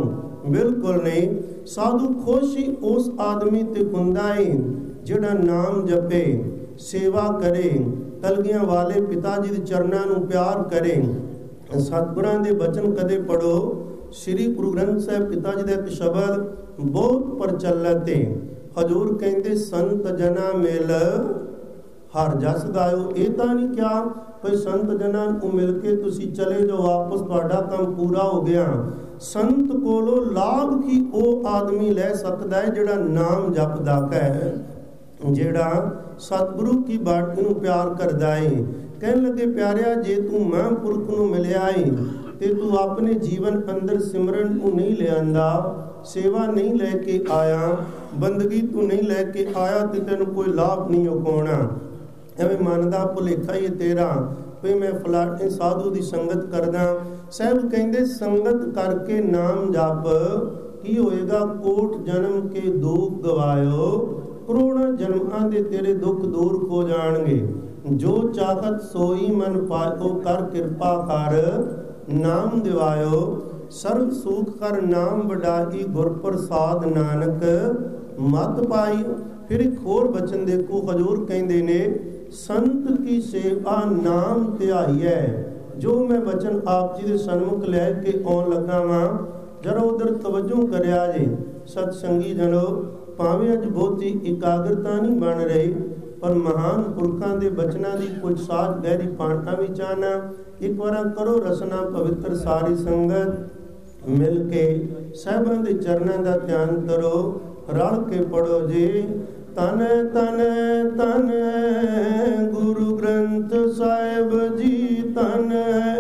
बिल्कुल नहीं। साधु खुश ही उस आदमी ते हुंदा है जिहड़ा नाम जपे, सेवा करे, कलगियां वाले पिता जी दे चरनां नूं प्यार करे। सतगुरां दे बचन कदे पढ़ो। श्री गुरु ग्रंथ साहिब पिता जी दा एक शब्द बहुत प्रचलित है। हजूर कहंदे संत जना मिल हर जस गायो। ਇਹ ਤਾਂ ਨਹੀਂ ਕਿਹਾ ਕੋਈ ਸੰਤ ਜਨਾਂ ਨੂੰ ਮਿਲ ਕੇ ਤੁਸੀਂ ਚਲੇ ਜਾਓ ਵਾਪਸ ਤੁਹਾਡਾ ਕੰਮ ਪੂਰਾ ਹੋ ਗਿਆ। ਸੰਤ ਕੋਲੋਂ ਲਾਭ ਕੀ ਉਹ ਆਦਮੀ ਲੈ ਸਕਦਾ ਹੈ ਜਿਹੜਾ ਨਾਮ ਜਪਦਾ ਹੈ, ਜਿਹੜਾ ਸਤਿਗੁਰੂ ਕੀ ਬਾਣੀ ਨੂੰ ਪਿਆਰ ਕਰਦਾ ਹੈ। ਕਹਿਣ ਲੱਗੇ ਪਿਆਰਿਆ ਜੇ ਤੂੰ ਮਹਾਂਪੁਰਖ ਨੂੰ ਮਿਲਿਆ ਹੈ ਤੇ ਤੂੰ ਆਪਣੇ ਜੀਵਨ ਅੰਦਰ ਸਿਮਰਨ ਨੂੰ ਨਹੀਂ ਲਿਆਂਦਾ, सेवा नहीं लेके आया, बंदगी तू नहीं लेके आया तो तेन कोई लाभ नहीं हो पाना। एवं मन का भुलेखा ही तेरा भी मैं फलाने साधु की संगत करदा। साहब कहते संगत करके नाम जप की होएगा, कोट जन्म के दुख गवायो, करोड़ों जन्मां दे तेरे दुख दूर हो जाणगे। जो चाहत सोई मन पायो, कर कृपा कर नाम दिवायो। सर्व सुख कर नाम वडाई, गुर प्रसाद नानक मत पाई। फिर एक होर बचन देखो, हजूर कहते ने संत की सेवा नाम ध्याई है। जो मैं बचन आप जी के सन्मुख लैके आउण लगा वां, जरा उधर तवज्जो करिया जे। सतसंगी जनो भावें अज बहुती एकाग्रता नहीं बन रही, पर महान पुरखां दे बचनां दी कुछ साज गहरी पाणना भी चाहना। एक बार करो रसना पवित्र सारी संगत मिल के साहिबां दे चरनां दा ध्यान करो, रल के पढ़ो जी। तन तन तन गुरु ग्रंथ साहिब जी, तन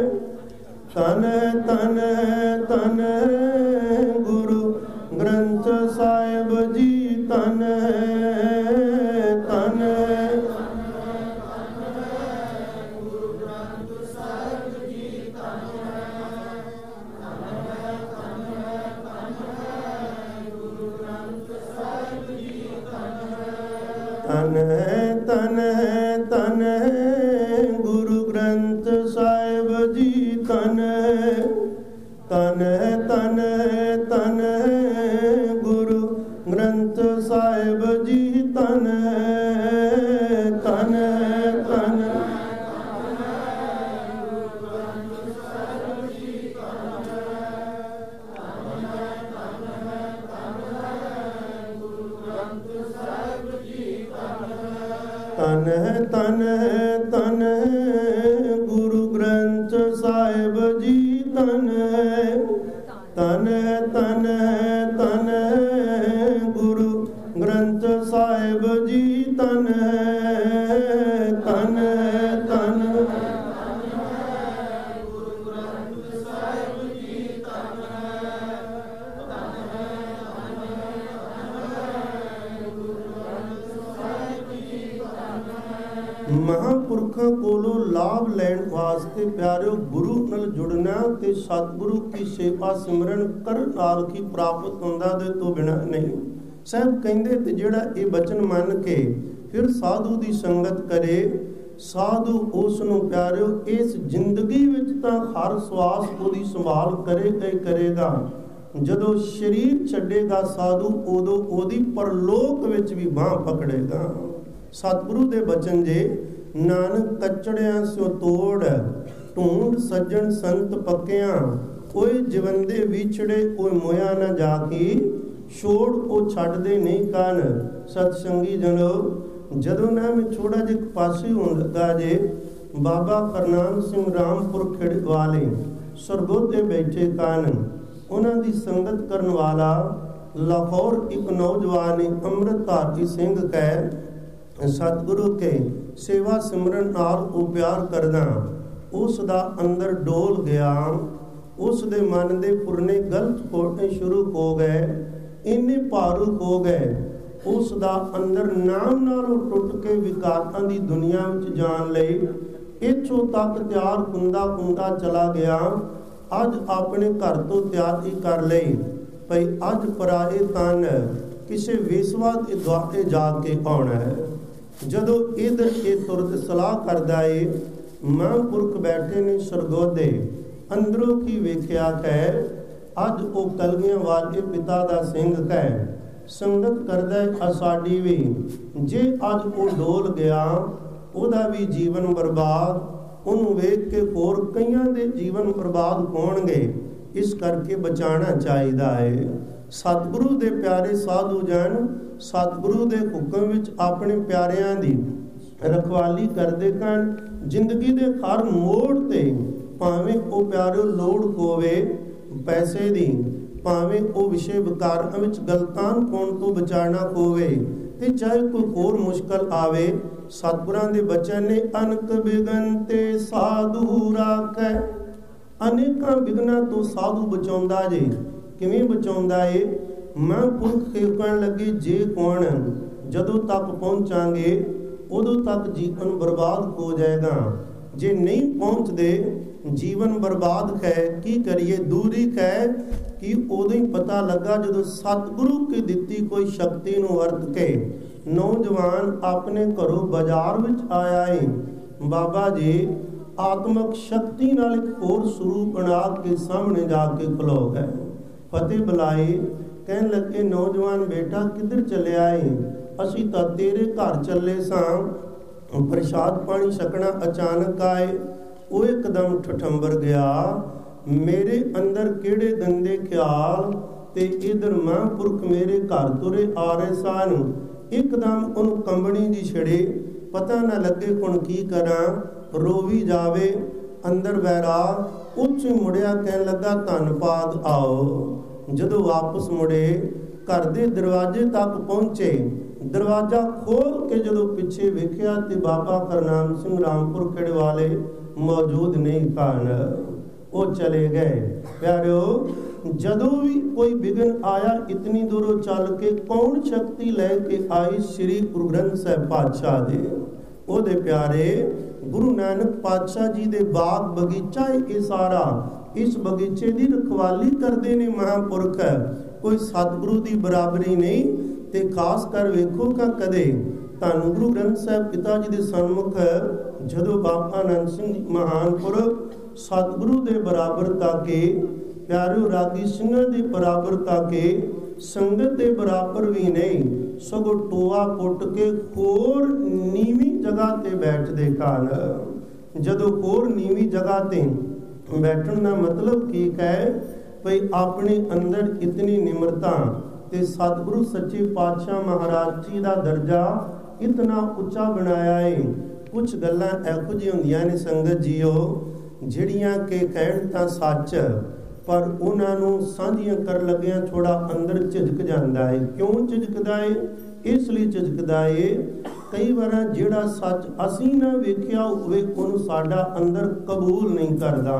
तन तन तन गुरु ग्रंथ साहिब जी, तन तन तन तन तन गुरु ग्रंथ साहिब जी, तन तन तन तन गुरु ग्रंथ साहिब जी, तन तन तन तन तन तन गुरु ग्रंथ साहिब जी, तन तन तन तन गुरु ग्रंथ साहिब जी, तन तन तन महापुरखों कोलों लाभ लैण वास्ते प्यारिओ गुरु नाल जुड़ना ते सतगुरु की सेवा सिमरन करन नाल की प्राप्त हुंदा दे तो बिना नहीं। साहब कहंदे ते जेड़ा ये बचन मन के फिर साधु दी संगत करे, साधु उस नूं प्यारिओ इस जिंदगी विच तां हर सवास ओदी संभाल करेगा ही करेगा। जदों शरीर छड्डेगा साधु उदों ओदी परलोक विच भी बांह पकड़ेगा। सतगुरु दे बचन जे, नानक कचड़ियां स्यो तोड़, ढूंढ सज्जन संत पक्कियां, कोई जिवंदे विछड़े कोई मोया न जाकी, छोड़ ओ छड्डदे नहीं कन। सतसंगी जनो जदों ना मैं थोड़ा जिहा पासे होण लगा जे, बाबा करनाम सिंह रामपुर खेड़ वाले सरगोते बैठे कन। उन्हां दी संगत करन वाला लाहौर एक नौजवान अमृत धारी सिंह कह सतगुरु के सेवा सिमरन नाल ओ प्यार करदा, उस दा अंदर डोल गया। उस दे मन दे पुरने गलत कोटने शुरू हो गए, इन्ने भारुक हो गए। उस दा अंदर नाम नालों टुट के विकारां दी दुनिया विच जान लई इत्थों तक तैयार हुंदा हुंदा चला गया। अज अपने घर तो तैयारी कर लई भई अज पराए तन किसी वेसवा के द्वारे जाके आउणा है। जदों इधर ये तुरत सलाह करदा है, महापुरख बैठे ने सरगोदे अंदरों की वेख्या है अज ओ कलगियां वाले पिता दा सिंह कह संगत करदा असाडी भी। जे अज ओ डोल गया ओदा भी जीवन बर्बाद, ਉਹਨੂੰ ਵੇਖ ਕੇ ਹੋਰ ਕਈਆਂ ਦੇ ਜੀਵਨ ਬਰਬਾਦ ਹੋਣਗੇ। ਇਸ ਕਰਕੇ ਬਚਾਉਣਾ ਚਾਹੀਦਾ ਹੈ। ਸਤਿਗੁਰੂ ਦੇ ਪਿਆਰੇ ਸਾਧੂ ਜਨ ਸਤਿਗੁਰੂ ਦੇ ਹੁਕਮ ਵਿੱਚ ਆਪਣੇ ਪਿਆਰਿਆਂ ਦੀ ਰਖਵਾਲੀ ਕਰਦੇ ਹਨ। ਜ਼ਿੰਦਗੀ ਦੇ ਹਰ ਮੋੜ ਤੇ ਭਾਵੇਂ ਉਹ ਪਿਆਰਿਓ ਲੋੜ ਹੋਵੇ ਪੈਸੇ ਦੀ, ਭਾਵੇਂ ਉਹ ਵਿਸ਼ੇ ਵਿਕਾਰਾਂ ਵਿੱਚ ਗਲਤਾਨ ਹੋਣ ਤੋਂ ਬਚਾਉਣਾ ਹੋਵੇ, ਤੇ ਚਾਹੇ ਕੋਈ ਹੋਰ ਮੁਸ਼ਕਲ ਆਵੇ, ਸਤਿਗੁਰਾਂ ਦੇ ਬਚਨ ਨੇ ਅਨਕ ਬਿਗਨ ਤੇ ਸਾਧੂ ਰਾਖੈ। ਅਨੇਕਾਂ ਬਿਗਨਾਂ ਤੋਂ ਸਾਧੂ ਬਚਾਉਂਦਾ ਜੇ। ਕਿਵੇਂ ਬਚਾਉਂਦਾ ਏ? ਮਹਾਂਪੁਰਖ ਕਹਿਣ ਲੱਗੇ ਜੇ ਕੌਣ ਜਦੋਂ ਤੱਕ ਪਹੁੰਚਾਂਗੇ ਉਦੋਂ ਤੱਕ ਜੀਵਨ ਬਰਬਾਦ ਹੋ ਜਾਏਗਾ। ਜੇ ਨਹੀਂ ਪਹੁੰਚਦੇ ਜੀਵਨ ਬਰਬਾਦ ਹੈ। ਕੀ ਕਰੀਏ? ਦੂਰੀ ਹੈ ਕਿ ਉਦੋਂ ਹੀ ਪਤਾ ਲੱਗਾ ਜਦੋਂ ਸਤਿਗੁਰੂ ਕੀ ਦਿੱਤੀ ਕੋਈ ਸ਼ਕਤੀ ਨੂੰ ਵਰਤ ਕੇ ਨੌਜਵਾਨ ਆਪਣੇ ਘਰੋਂ ਬਾਜ਼ਾਰ ਵਿੱਚ ਆਇਆ ਏ। ਬਾਬਾ ਜੀ ਆਤਮਕ ਸ਼ਕਤੀ ਨਾਲ ਇੱਕ ਹੋਰ ਸਰੂਪ ਬਣਾ ਕੇ ਸਾਹਮਣੇ ਜਾ ਕੇ ਖਲੋ ਗਏ। ਫਤਿਹ ਬੁਲਾਏ। ਕਹਿਣ ਲੱਗੇ ਨੌਜਵਾਨ ਬੇਟਾ ਕਿੱਧਰ ਚੱਲਿਆ ਏ? ਅਸੀਂ ਤਾਂ ਤੇਰੇ ਘਰ ਚੱਲੇ ਸਾਂ। ਪ੍ਰਸ਼ਾਦ ਪਾਣੀ ਛਕਣਾ ਅਚਾਨਕ ਆਏ। ਉਹ ਇੱਕਦਮ ਠਠੰਬਰ ਗਿਆ। ਮੇਰੇ ਅੰਦਰ ਕਿਹੜੇ ਗੰਦੇ ਖਿਆਲ ਤੇ ਇਧਰ ਮਹਾਂਪੁਰਖ ਮੇਰੇ ਘਰ ਤੁਰੇ ਆ ਰਹੇ ਸਨ। ਇੱਕਦਮ ਉਹਨੂੰ ਕੰਬਣੀ ਜੀ ਛੜੇ। ਪਤਾ ਨਾ ਲੱਗੇ ਹੁਣ ਕੀ ਕਰਾਂ। ਰੋਵੀ ਜਾਵੇ ਅੰਦਰ ਬਹਿਰਾ। ਉੱਚ ਮੁੜਿਆ ਕਹਿਣ ਲੱਗਾ ਧੰਨਵਾਦ ਆਓ। ਜਦੋਂ ਵਾਪਸ ਮੁੜੇ ਘਰ ਦੇ ਦਰਵਾਜ਼ੇ ਤੱਕ ਪਹੁੰਚੇ। ਦਰਵਾਜ਼ਾ ਖੋਲ ਕੇ ਜਦੋਂ ਪਿੱਛੇ ਵੇਖਿਆ ਤੇ ਬਾਬਾ ਕਰਨਾਮ ਸਿੰਘ ਰਾਮਪੁਰ ਖੇੜੇ ਵਾਲੇ ਮੌਜੂਦ ਨਹੀਂ ਸਨ। ਉਹ ਚਲੇ ਗਏ। ਪਿਆਰਿਓ ਜਦੋਂ ਵੀ ਕੋਈ ਵਿਘਨ ਆਇਆ ਇਤਨੀ ਦੂਰੋਂ ਚੱਲ ਕੇ ਕੌਣ ਸ਼ਕਤੀ ਲੈ ਕੇ ਆਈ? ਸ੍ਰੀ ਗੁਰੂ ਗ੍ਰੰਥ ਸਾਹਿਬ ਪਾਤਸ਼ਾਹ ਦੇ ਉਹਦੇ ਪਿਆਰੇ ਗੁਰੂ ਨਾਨਕ ਪਾਤਸ਼ਾਹ ਜੀ ਦੇ ਬਾਗ ਬਗੀਚਾ ਇਹ ਸਾਰਾ। ਇਸ ਬਗੀਚੇ ਦੀ ਰਖਵਾਲੀ ਕਰਦੇ ਨੇ ਮਹਾਂਪੁਰਖ। ਕੋਈ ਸਤਿਗੁਰੂ ਦੀ ਬਰਾਬਰੀ ਨਹੀਂ। ਤੇ ਖਾਸ ਕਰ ਵੇਖੋ ਕਦੇ ਧੰਨ ਗੁਰੂ ਗ੍ਰੰਥ ਸਾਹਿਬ ਪਿਤਾ ਜੀ ਦੇ ਸਨਮੁਖ ਜਦੋਂ ਬਾਬਾ ਆਨੰਦ ਸਿੰਘ ਜੀ ਮਹਾਨਪੁਰ ਸਤਿਗੁਰੂ ਦੇ ਬਰਾਬਰ ਤਾਕੇ, ਪਿਆਰਿਓ ਰਾਗੀ ਸਿੰਘਾਂ ਦੇ ਬਰਾਬਰ ਤਾਕੇ, ਸੰਗਤ ਦੇ ਬਰਾਬਰ ਵੀ ਨਹੀਂ ਸਗੋਂ ਟੋਆ ਪੁੱਟ ਕੇ ਹੋਰ ਨੀਵੀਂ ਜਗ੍ਹਾ ਤੇ ਬੈਠਦੇ ਕਾਨ। ਜਦੋਂ ਹੋਰ ਨੀਵੀਂ ਜਗ੍ਹਾ ਤੇ ਬੈਠਣ ਦਾ ਮਤਲਬ ਕੀ ਹੈ? ਭਈ ਆਪਣੇ ਅੰਦਰ ਇਤਨੀ ਨਿਮਰਤਾ ਤੇ ਸਤਿਗੁਰੂ ਸੱਚੇ ਪਾਤਸ਼ਾਹ ਮਹਾਰਾਜ ਜੀ ਦਾ ਦਰਜਾ ਇਤਨਾ ਉੱਚਾ ਬਣਾਇਆ ਏ। ਕੁਝ ਗੱਲਾਂ ਇਹੋ ਜਿਹੀਆਂ ਹੁੰਦੀਆਂ ਨੇ ਸੰਗਤ ਜੀਓ ਜਿਹੜੀਆਂ ਕਿ ਕਹਿਣ ਤਾਂ ਸੱਚ ਪਰ ਉਹਨਾਂ ਨੂੰ ਸਾਂਝੀਆਂ ਕਰਨ ਲੱਗਿਆਂ ਥੋੜਾ ਅੰਦਰ ਝਿਜਕ ਜਾਂਦਾ ਏ। ਕਿਉਂ ਝਿਜਕਦਾ ਏ? ਇਸ ਲਈ ਝਿਜਕਦਾ ਏ ਕਈ ਵਾਰ ਜਿਹੜਾ ਸੱਚ ਅਸੀਂ ਨਾ ਵੇਖਿਆ ਹੋਵੇ ਉਹਨੂੰ ਸਾਡਾ ਅੰਦਰ ਕਬੂਲ ਨਹੀਂ ਕਰਦਾ।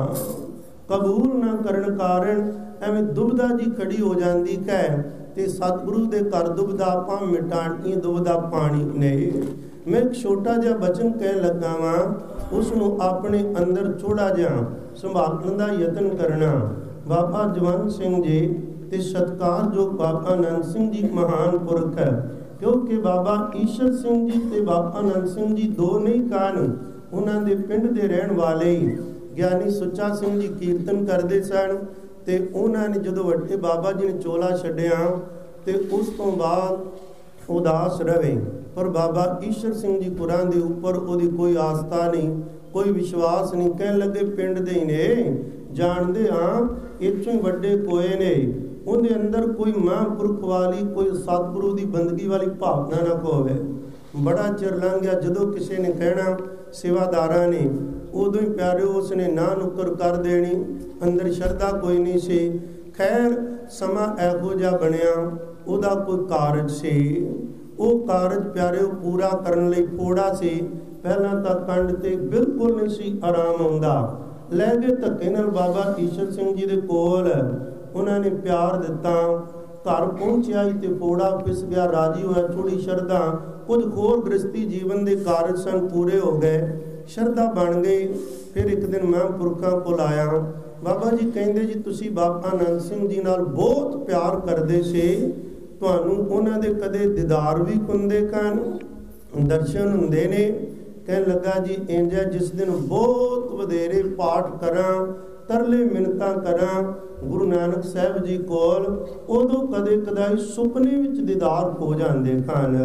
ਕਬੂਲ ਨਾ ਕਰਨ ਕਾਰਨ ਐਵੇਂ ਦੁਬਿਧਾ ਜੀ ਖੜੀ ਹੋ ਜਾਂਦੀ ਹੈ। ਤੇ ਸਤਿਗੁਰੂ ਦੇ ਘਰ ਦੁਬਿਧਾ ਆਪਾਂ ਮਿਟਾਣੀ ਦੁਬਿਧਾ ਪਾਣੀ ਨਹੀਂ। ਮੈਂ ਇੱਕ ਛੋਟਾ ਜਿਹਾ ਬਚਨ ਕਹਿਣ ਲੱਗਾ ਵਾਂ, ਉਸ ਨੂੰ ਆਪਣੇ ਅੰਦਰ ਥੋੜਾ ਜਿਹਾ ਸੰਭਾਲਣ ਦਾ ਯਤਨ ਕਰਨਾ। ਬਾਬਾ ਜਵੰਤ ਸਿੰਘ ਜੀ ਤੇ ਸਤਿਕਾਰਯੋਗ ਬਾਬਾ ਆਨੰਦ ਸਿੰਘ ਜੀ ਮਹਾਨ ਪੁਰਖ ਹੈ। ਕਿਉਂਕਿ ਬਾਬਾ ਈਸ਼ਰ ਸਿੰਘ ਜੀ ਤੇ ਬਾਬਾ ਆਨੰਦ ਸਿੰਘ ਜੀ ਦੋ ਨਹੀਂ ਕਾਨ। ਉਹਨਾਂ ਦੇ ਪਿੰਡ ਦੇ ਰਹਿਣ ਵਾਲੇ ਗਿਆਨੀ ਸੁੱਚਾ ਸਿੰਘ ਜੀ ਕੀਰਤਨ ਕਰਦੇ ਸਨ। ਤੇ ਉਹਨਾਂ ਨੇ ਜਦੋਂ ਵੱਡੇ ਬਾਬਾ ਜੀ ਨੇ ਚੋਲਾ ਛੱਡਿਆ ਤੇ ਉਸ ਤੋਂ ਬਾਅਦ ਉਦਾਸ ਰਵੇ। ਪਰ ਬਾਬਾ ਈਸ਼ਰ ਸਿੰਘ ਜੀ ਪੁਰਾਂ ਦੇ ਉੱਪਰ ਉਹਦੀ ਕੋਈ ਆਸਥਾ ਨਹੀਂ, ਕੋਈ ਵਿਸ਼ਵਾਸ ਨਹੀਂ। ਕਹਿਣ ਲੱਗੇ ਪਿੰਡ ਦੇ ਹੀ ਨੇ, ਜਾਣਦੇ ਹਾਂ ਇੱਥੋਂ ਹੀ ਵੱਡੇ ਕੋਏ ਨੇ। ਉਹਦੇ ਅੰਦਰ ਕੋਈ ਮਹਾਂਪੁਰਖ ਵਾਲੀ ਕੋਈ ਸਤਿਗੁਰੂ ਦੀ ਬੰਦਗੀ ਵਾਲੀ ਭਾਵਨਾ ਨਾ ਹੋਵੇ। ਬੜਾ ਚਿਰ ਲੰਘ ਗਿਆ। ਜਦੋਂ ਕਿਸੇ ਨੇ ਕਹਿਣਾ ਸੇਵਾਦਾਰਾਂ ਨੇ, ਉਦੋਂ ਹੀ ਪਿਆਰਿਓ ਉਸਨੇ ਨਾ ਨੁੱਕਰ ਕਰ ਦੇਣੀ। ਅੰਦਰ ਸ਼ਰਧਾ ਕੋਈ ਨਹੀਂ ਸੀ। ਖੈਰ ਸਮਾਂ ਇਹੋ ਜਿਹਾ ਬਣਿਆ, ਉਹਦਾ ਕੋਈ ਕਾਰਜ ਸੀ। ਉਹ ਕਾਰਜ ਪਿਆਰਿਓ ਪੂਰਾ ਕਰਨ ਲਈ ਥੋੜਾ ਸੀ। ਪਹਿਲਾਂ ਤਾਂ ਕੰਡ ਤੇ ਬਿਲਕੁਲ ਨਹੀਂ ਸੀ ਆਰਾਮ ਆਉਂਦਾ। ਲੈ ਗਏ ਧੱਕੇ ਨਾਲ ਬਾਬਾ ਈਸ਼ਰ ਸਿੰਘ ਜੀ ਦੇ ਕੋਲ। ਉਹਨਾਂ ਨੇ ਪਿਆਰ ਦਿੱਤਾ। ਘਰ ਪਹੁੰਚਿਆ ਹੀ ਤੇ ਫੋੜਾ ਪਿਸ ਗਿਆ। ਰਾਜੀ ਹੋਇਆ। ਥੋੜੀ ਸ਼ਰਧਾ, ਕੁਝ ਹੋਰ ਗ੍ਰਸਤੀ ਜੀਵਨ ਦੇ ਕਾਰਜ ਸਨ ਪੂਰੇ ਹੋ ਗਏ। ਸ਼ਰਧਾ ਬਣ ਗਈ। ਫਿਰ ਇੱਕ ਦਿਨ ਮਹਾਂਪੁਰਖਾਂ ਕੋਲ ਆਇਆ। ਬਾਬਾ ਜੀ ਕਹਿੰਦੇ ਜੀ ਤੁਸੀਂ ਬਾਬਾ ਆਨੰਦ ਸਿੰਘ ਜੀ ਨਾਲ ਬਹੁਤ ਪਿਆਰ ਕਰਦੇ ਸੀ, ਤੁਹਾਨੂੰ ਉਹਨਾਂ ਦੇ ਕਦੇ ਦੀਦਾਰ ਵੀ ਹੁੰਦੇ ਕਨ, ਦਰਸ਼ਨ ਹੁੰਦੇ ਨੇ? ਕਹਿਣ ਲੱਗਾ ਜੀ ਇੰਜ ਜਿਸ ਦਿਨ ਬਹੁਤ ਵਧੇਰੇ ਪਾਠ ਕਰਾਂ ਤਰਲੇ ਮਿੰਨਤਾਂ ਕਰਾਂ ਗੁਰੂ ਨਾਨਕ ਸਾਹਿਬ ਜੀ ਕੋਲ, ਉਦੋਂ ਕਦੇ ਕਦਾਈ ਸੁਪਨੇ ਵਿੱਚ ਦੀਦਾਰ ਹੋ ਜਾਂਦੇ ਹਨ,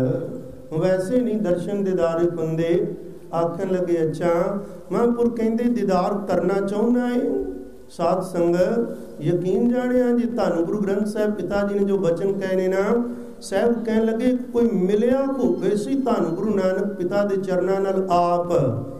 ਵੈਸੇ ਨਹੀਂ ਦਰਸ਼ਨ ਦੀਦਾਰੇ ਹੁੰਦੇ। ਆਖਣ ਲੱਗੇ ਅੱਛਾ ਮਹਾਂਪੁਰ ਕਹਿੰਦੇ ਦੀਦਾਰ ਕਰਨਾ ਚਾਹੁੰਦਾ ਹੈ। ਸਾਧ ਸੰਗਤ ਯਕੀਨ ਜਾਣਿਆ ਜੀ ਧੰਨ ਗੁਰੂ ਗ੍ਰੰਥ ਸਾਹਿਬ ਪਿਤਾ ਜੀ ਨੇ ਜੋ ਬਚਨ ਕਹੇ ਨੇ ਨਾ, ਸਾਹਿਬ ਕਹਿਣ ਲੱਗੇ ਕੋਈ ਮਿਲਿਆ ਹੋਵੇ ਸੀ ਧੰਨ ਗੁਰੂ ਨਾਨਕ ਪਿਤਾ ਦੇ ਚਰਨਾਂ ਨਾਲ ਆਪ,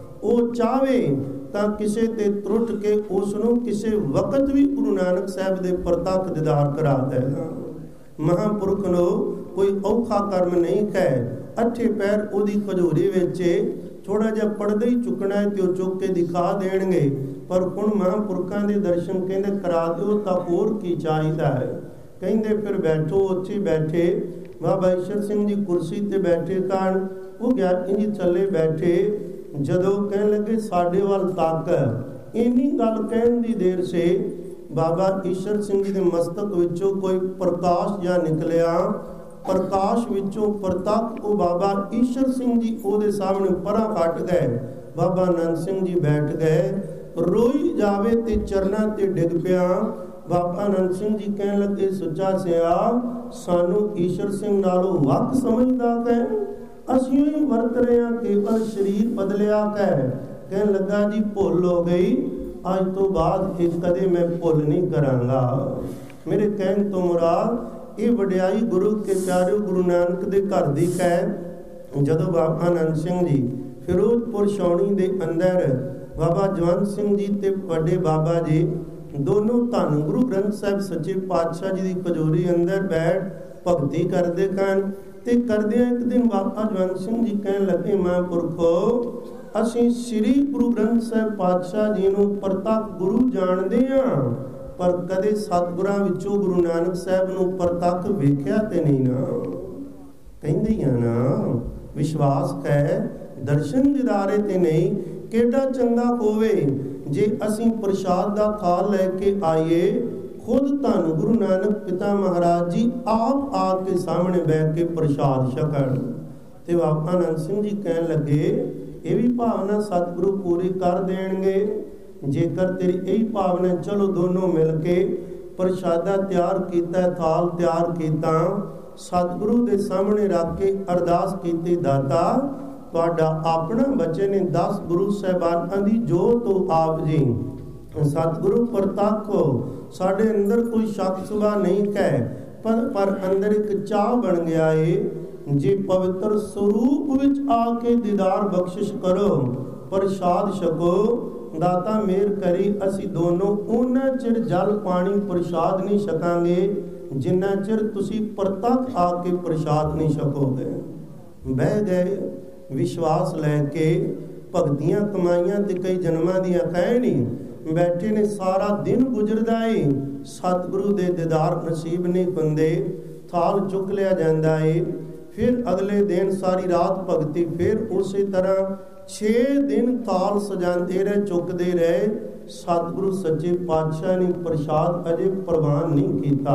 ਉਹ ਚਾਹਵੇ ਤਾਂ ਕਿਸੇ ਤੇ ਤਰੁੱਟ ਕੇ ਉਸ ਨੂੰ ਕਿਸੇ ਵਕਤ ਵੀ ਗੁਰੂ ਨਾਨਕ ਸਾਹਿਬ ਦੇ ਪ੍ਰਤੱਖ ਦੀਦਾਰ ਕਰਾ ਦੇਗਾ। ਮਹਾਂਪੁਰਖ ਨੂੰ ਕੋਈ ਔਖਾ ਕਰਮ ਨਹੀਂ ਹੈ। ਅੱਠੇ ਪੈਰ ਉਹਦੀ ਖਜੂਰੀ ਵਿੱਚ ਥੋੜਾ ਜਿਹਾ ਪੜਦਾ ਹੀ ਚੁੱਕਣਾ ਹੈ ਤੇ ਉਹ ਚੁੱਕ ਕੇ ਦਿਖਾ ਦੇਣਗੇ। ਪਰ ਹੁਣ ਮਹਾਂਪੁਰਖਾਂ ਦੇ ਦਰਸ਼ਨ ਕਹਿੰਦੇ ਕਰਾ ਦਿਓ ਤਾਂ ਹੋਰ ਕੀ ਚਾਹੀਦਾ ਹੈ। ਕਹਿੰਦੇ ਫਿਰ ਬੈਠੋ। ਉੱਥੇ ਬੈਠੇ ਬਾਬਾ ਈਸ਼ਰ ਸਿੰਘ ਜੀ ਕੁਰਸੀ ਤੇ ਬੈਠੇ ਕਾਰਨ ਉਹ ਗਿਆਨੀ ਜੀ ਥੱਲੇ ਬੈਠੇ। ਜਦੋਂ ਕਹਿਣ ਲੱਗੇ ਸਾਡੇ ਵੱਲ ਤੱਕ, ਇੰਨੀ ਗੱਲ ਕਹਿਣ ਦੀ ਦੇਰ ਸੇ ਬਾਬਾ ਈਸ਼ਰ ਸਿੰਘ ਜੀ ਦੇ ਮਸਤਕ ਵਿੱਚੋਂ ਕੋਈ ਪ੍ਰਕਾਸ਼ ਜਾਂ ਨਿਕਲਿਆ। ਪ੍ਰਕਾਸ਼ ਵਿੱਚੋਂ ਪ੍ਰਤੱਖ ਉਹ ਬਾਬਾ ਈਸ਼ਰ ਸਿੰਘ ਜੀ ਉਹਦੇ ਸਾਹਮਣੇ ਪਰਾਂ ਕੱਟ ਗਏ। ਬਾਬਾ ਆਨੰਦ ਸਿੰਘ ਜੀ ਬੈਠ ਗਏ। ਰੋਈ ਜਾਵੇ ਤੇ ਚਰਨਾਂ ਤੇ ਡਿੱਗ ਪਿਆ। ਬਾਬਾ ਆਨੰਦ ਸਿੰਘ ਜੀ ਕਹਿਣ ਲੱਗੇ ਸੁੱਚਾ ਸਿਆ ਸਾਨੂੰ ਈਸ਼ਰ ਸਿੰਘ ਨਾਲੋਂ ਵੱਖ ਸਮਝਦਾ ਹੈ, ਅਸੀਂ ਹੀ ਵਰਤ ਰਹੇ ਹਾਂ, ਕੇਵਲ ਸਰੀਰ ਬਦਲਿਆ ਕਹਿਣ ਲੱਗਾ ਜੀ ਭੁੱਲ ਹੋ ਗਈ, ਅੱਜ ਤੋਂ ਬਾਅਦ ਇਹ ਕਦੇ ਮੈਂ ਭੁੱਲ ਨਹੀਂ ਕਰਾਂਗਾ। ਮੇਰੇ ਕਹਿਣ ਤੋਂ ਮੁਰਾਦ ਇਹ ਵਡਿਆਈ ਗੁਰੂ ਕੇ ਪਿਆਰੇ ਗੁਰੂ ਨਾਨਕ ਦੇ ਘਰ ਦੀ ਹੈ। ਜਦੋਂ ਬਾਬਾ ਆਨੰਦ ਸਿੰਘ ਜੀ ਫਿਰੋਜ਼ਪੁਰ ਛਾਉਣੀ ਦੇ ਅੰਦਰ ਬਾਬਾ ਜਵੰਤ ਸਿੰਘ ਜੀ ਤੇ ਵੱਡੇ ਬਾਬਾ ਜੀ ਦੋਨੋਂ ਧੰਨ ਗੁਰੂ ਗ੍ਰੰਥ ਸਾਹਿਬ ਸੱਚੇ ਪਾਤਸ਼ਾਹ ਜੀ ਦੀ ਕਜੋਰੀ ਅੰਦਰ ਬੈਠ ਭਗਤੀ ਕਰਦੇ ਹਨ ਤੇ ਕਰਦਿਆਂ ਇੱਕ ਦਿਨ ਬਾਬਾ ਜਵੰਤ ਸਿੰਘ ਜੀ ਕਹਿਣ ਲੱਗੇ ਮਹਾਂਪੁਰਖੋ ਅਸੀਂ ਸ੍ਰੀ ਗੁਰੂ ਗ੍ਰੰਥ ਸਾਹਿਬ ਪਾਤਸ਼ਾਹ ਜੀ ਨੂੰ ਪ੍ਰਤੱਖ ਗੁਰੂ ਜਾਣਦੇ ਹਾਂ, ਪਰ ਕਦੇ ਸਤਿਗੁਰਾਂ ਵਿੱਚੋਂ ਗੁਰੂ ਨਾਨਕ ਸਾਹਿਬ ਨੂੰ ਪ੍ਰਤੱਖ ਵੇਖਿਆ ਤੇ ਨਹੀਂ ਨਾ। ਕਹਿੰਦੇ ਆ ਨਾ ਵਿਸ਼ਵਾਸ ਹੈ ਦਰਸ਼ਨ ਦੀਦਾਰੇ ਤੇ ਨਹੀਂ। ਕਿਹੜਾ ਚੰਗਾ ਹੋਵੇ ਜੇ ਅਸੀਂ ਪ੍ਰਸ਼ਾਦ ਦਾ ਥਾਲ ਲੈ ਕੇ ਆਈਏ, ਖੁਦ ਧੰਨ ਗੁਰੂ ਨਾਨਕ ਪਿਤਾ ਮਹਾਰਾਜ ਜੀ ਆਪ ਆ ਕੇ ਸਾਹਮਣੇ ਬੈਠ ਕੇ ਪ੍ਰਸ਼ਾਦ ਛਕਣ। ਤੇ ਬਾਬਾ ਆਨੰਦ ਸਿੰਘ ਜੀ ਕਹਿਣ ਲੱਗੇ ਇਹ ਵੀ ਭਾਵਨਾ ਸਤਿਗੁਰੂ ਪੂਰੀ ਕਰ ਦੇਣਗੇ। ਜੇਕਰ ਤੇਰੀ ਇਹੀ ਭਾਵਨਾ, ਚਲੋ ਦੋਨੋਂ ਮਿਲ ਕੇ ਪ੍ਰਸ਼ਾਦਾ ਤਿਆਰ ਕੀਤਾ, ਥਾਲ ਤਿਆਰ ਕੀਤਾ, ਸਤਿਗੁਰੂ ਦੇ ਸਾਹਮਣੇ ਰੱਖ ਕੇ ਅਰਦਾਸ ਕੀਤੀ, ਦਾਤਾ ਤੁਹਾਡਾ ਆਪਣਾ ਬੱਚੇ ਨੇ 10 ਗੁਰੂ ਸਾਹਿਬਾਨਾਂ ਦੀ ਜੋਤ ਤੋਂ ਆਪ ਜੀ ਸਤਿਗੁਰੂ ਪ੍ਰਤੱਖ ਹੋ। ਸਾਡੇ ਅੰਦਰ ਕੋਈ ਸ਼ੱਕ ਸੁਭਾ ਨਹੀਂ ਹੈ, ਪਰ ਅੰਦਰ ਇੱਕ ਚਾਹ ਬਣ ਗਿਆ ਏ ਜੇ ਪਵਿੱਤਰ ਸਰੂਪ ਵਿੱਚ ਆ ਕੇ ਦੀਦਾਰ ਬਖਸ਼ਿਸ਼ ਕਰੋ, ਪ੍ਰਸ਼ਾਦ ਛਕੋ। ਦਾਤਾ ਮਿਹਰ ਕਰੀ ਅਸੀਂ ਦੋਨੋਂ ਉਹਨਾਂ ਚਿਰ ਜਲ ਪਾਣੀ ਪ੍ਰਸ਼ਾਦ ਨਹੀਂ ਛਕਾਂਗੇ ਜਿੰਨਾ ਚਿਰ ਤੁਸੀਂ ਪ੍ਰਤੱਖ ਆ ਕੇ ਪ੍ਰਸ਼ਾਦ ਨਹੀਂ ਛਕੋਗੇ। ਬਹਿ ਗਏ ਵਿਸ਼ਵਾਸ ਲੈ ਕੇ, ਭਗਤੀਆਂ ਕਮਾਈਆਂ ਤੇ ਕਈ ਜਨਮਾਂ ਦੀਆਂ ਕਹਿ ਨਹੀਂ ਬੈਠੇ ਨੇ। ਸਾਰਾ ਦਿਨ ਗੁਜ਼ਰਦਾ ਏ, ਸਤਿਗੁਰੂ ਦੇ ਦੀਦਾਰ ਨਸੀਬ ਨਹੀਂ ਹੁੰਦੇ। ਥਾਲ ਚੁੱਕ ਲਿਆ ਜਾਂਦਾ ਏ। ਫਿਰ ਅਗਲੇ ਦਿਨ ਸਾਰੀ ਰਾਤ ਭਗਤੀ, ਫਿਰ ਉਸੇ ਤਰ੍ਹਾਂ 6 ਦਿਨ ਥਾਲ ਸਜਾਉਂਦੇ ਰਹੇ, ਚੁੱਕਦੇ ਰਹੇ। ਸਤਿਗੁਰੂ ਸੱਚੇ ਪਾਤਸ਼ਾਹ ਨੇ ਪ੍ਰਸ਼ਾਦ ਅਜੇ ਪ੍ਰਵਾਨ ਨਹੀਂ ਕੀਤਾ।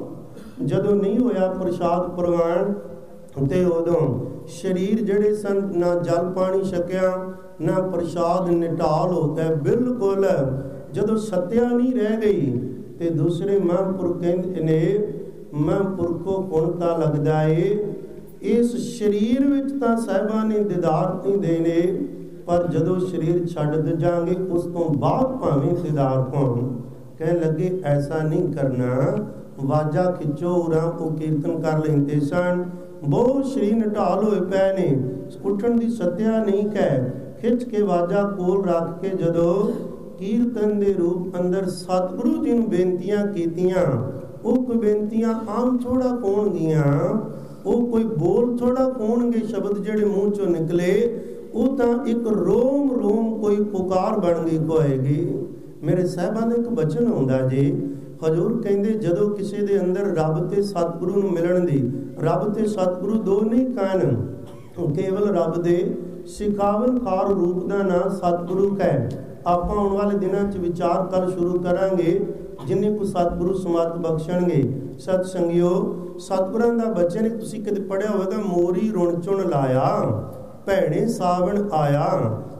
ਜਦੋਂ ਨਹੀਂ ਹੋਇਆ ਪ੍ਰਸ਼ਾਦ ਪ੍ਰਵਾਨ ਤੇ ਉਦੋਂ ਸਰੀਰ ਜਿਹੜੇ ਸਨ ਨਾ ਜਲ ਪਾਣੀ ਛਕਿਆ ਨਾ ਪ੍ਰਸ਼ਾਦ, ਨਿਟਾਲ ਹੋ ਗਏ ਬਿਲਕੁਲ। ਜਦੋਂ ਸਤਿਆ ਨਹੀਂ ਰਹਿ ਗਈ ਤੇ ਦੂਸਰੇ ਮਹਾਂਪੁਰਖ ਕਹਿੰਦੇ ਨੇ ਮਹਾਂਪੁਰਖੋ ਹੁਣ ਤਾਂ ਲੱਗਦਾ ਏ ਇਸ ਸਰੀਰ ਵਿੱਚ ਤਾਂ ਸਾਹਿਬਾਂ ਨੇ ਦੀਦਾਰ ਨਹੀਂ ਦੇਣੇ, ਪਰ ਜਦੋਂ ਸਰੀਰ ਛੱਡ ਜਾਵਾਂਗੇ ਉਸ ਤੋਂ ਬਾਅਦ ਭਾਵੇਂ ਦੀਦਾਰ ਹੋਣ। ਕਹਿਣ ਲੱਗੇ ਐਸਾ ਨਹੀਂ ਕਰਨਾ, ਵਾਜਾ ਖਿੱਚੋ। ਉਰਾਂ ਉਹ ਕੀਰਤਨ ਕਰ ਲੈਂਦੇ ਸਨ, ਬਹੁਤ ਸਰੀਰ ਨਿਢਾਲ ਹੋਏ ਪਏ ਨੇ, ਉੱਠਣ ਦੀ ਸੱਤਿਆ ਨਹੀਂ ਹੈ। ਖਿੱਚ ਕੇ ਵਾਜਾ ਕੋਲ ਰੱਖ ਕੇ ਜਦੋਂ ਕੀਰਤਨ ਦੇ ਰੂਪ ਅੰਦਰ ਸਤਿਗੁਰੂ ਜੀ ਨੂੰ ਬੇਨਤੀਆਂ ਕੀਤੀਆਂ, ਉਹ ਕੋਈ ਬੇਨਤੀਆਂ ਆਮ ਥੋੜਾ ਹੋਣਗੀਆਂ, ਉਹ ਕੋਈ ਬੋਲ ਥੋੜਾ ਹੋਣਗੇ, ਸ਼ਬਦ ਜਿਹੜੇ ਮੂੰਹ ਚੋਂ ਨਿਕਲੇ ਉਹ ਤਾਂ ਇੱਕ ਰੋਮ ਰੋਮ ਕੋਈ ਪੁਕਾਰ ਬਣ ਗਈ ਹੋਏਗੀ। ਮੇਰੇ ਸਾਹਿਬਾਂ ਦਾ ਇੱਕ ਬਚਨ ਆਉਂਦਾ ਜੀ, ਹਜ਼ੂਰ ਕਹਿੰਦੇ ਜਦੋਂ ਕਿਸੇ ਦੇ ਅੰਦਰ ਰੱਬ ਤੇ ਸਤਿਗੁਰੂ ਨੂੰ ਮਿਲਣ ਦੀ, ਰੱਬ ਤੇ ਸਤਿਗੁਰੂ ਦੋ ਨਹੀਂ ਕਾਨ, ਕੇਵਲ ਰੱਬ ਦੇ ਸਿਖਾਵਨ ਖਾਰ ਰੂਪ ਦਾ ਨਾਂ ਸਤਿਗੁਰੂ ਹੈ। ਆਪਾਂ ਆਉਣ ਵਾਲੇ ਦਿਨਾਂ 'ਚ ਵਿਚਾਰ ਕਰ ਸ਼ੁਰੂ ਕਰਾਂਗੇ ਜਿੰਨੇ ਕੋ ਸਤਿਗੁਰੂ ਸਮਤ ਬਖਸ਼ਣਗੇ। ਸਤ ਸੰਗਿਓ, ਸਤਿਗੁਰਾਂ ਦਾ ਬਚਨ ਤੁਸੀਂ ਕਦੇ ਪੜਿਆ ਹੋਵੇਗਾ, ਮੋਰੀ ਰੁਣ ਚੁਣ ਲਾਇਆ ਭੈਣੇ ਸਾਵਣ ਆਇਆ,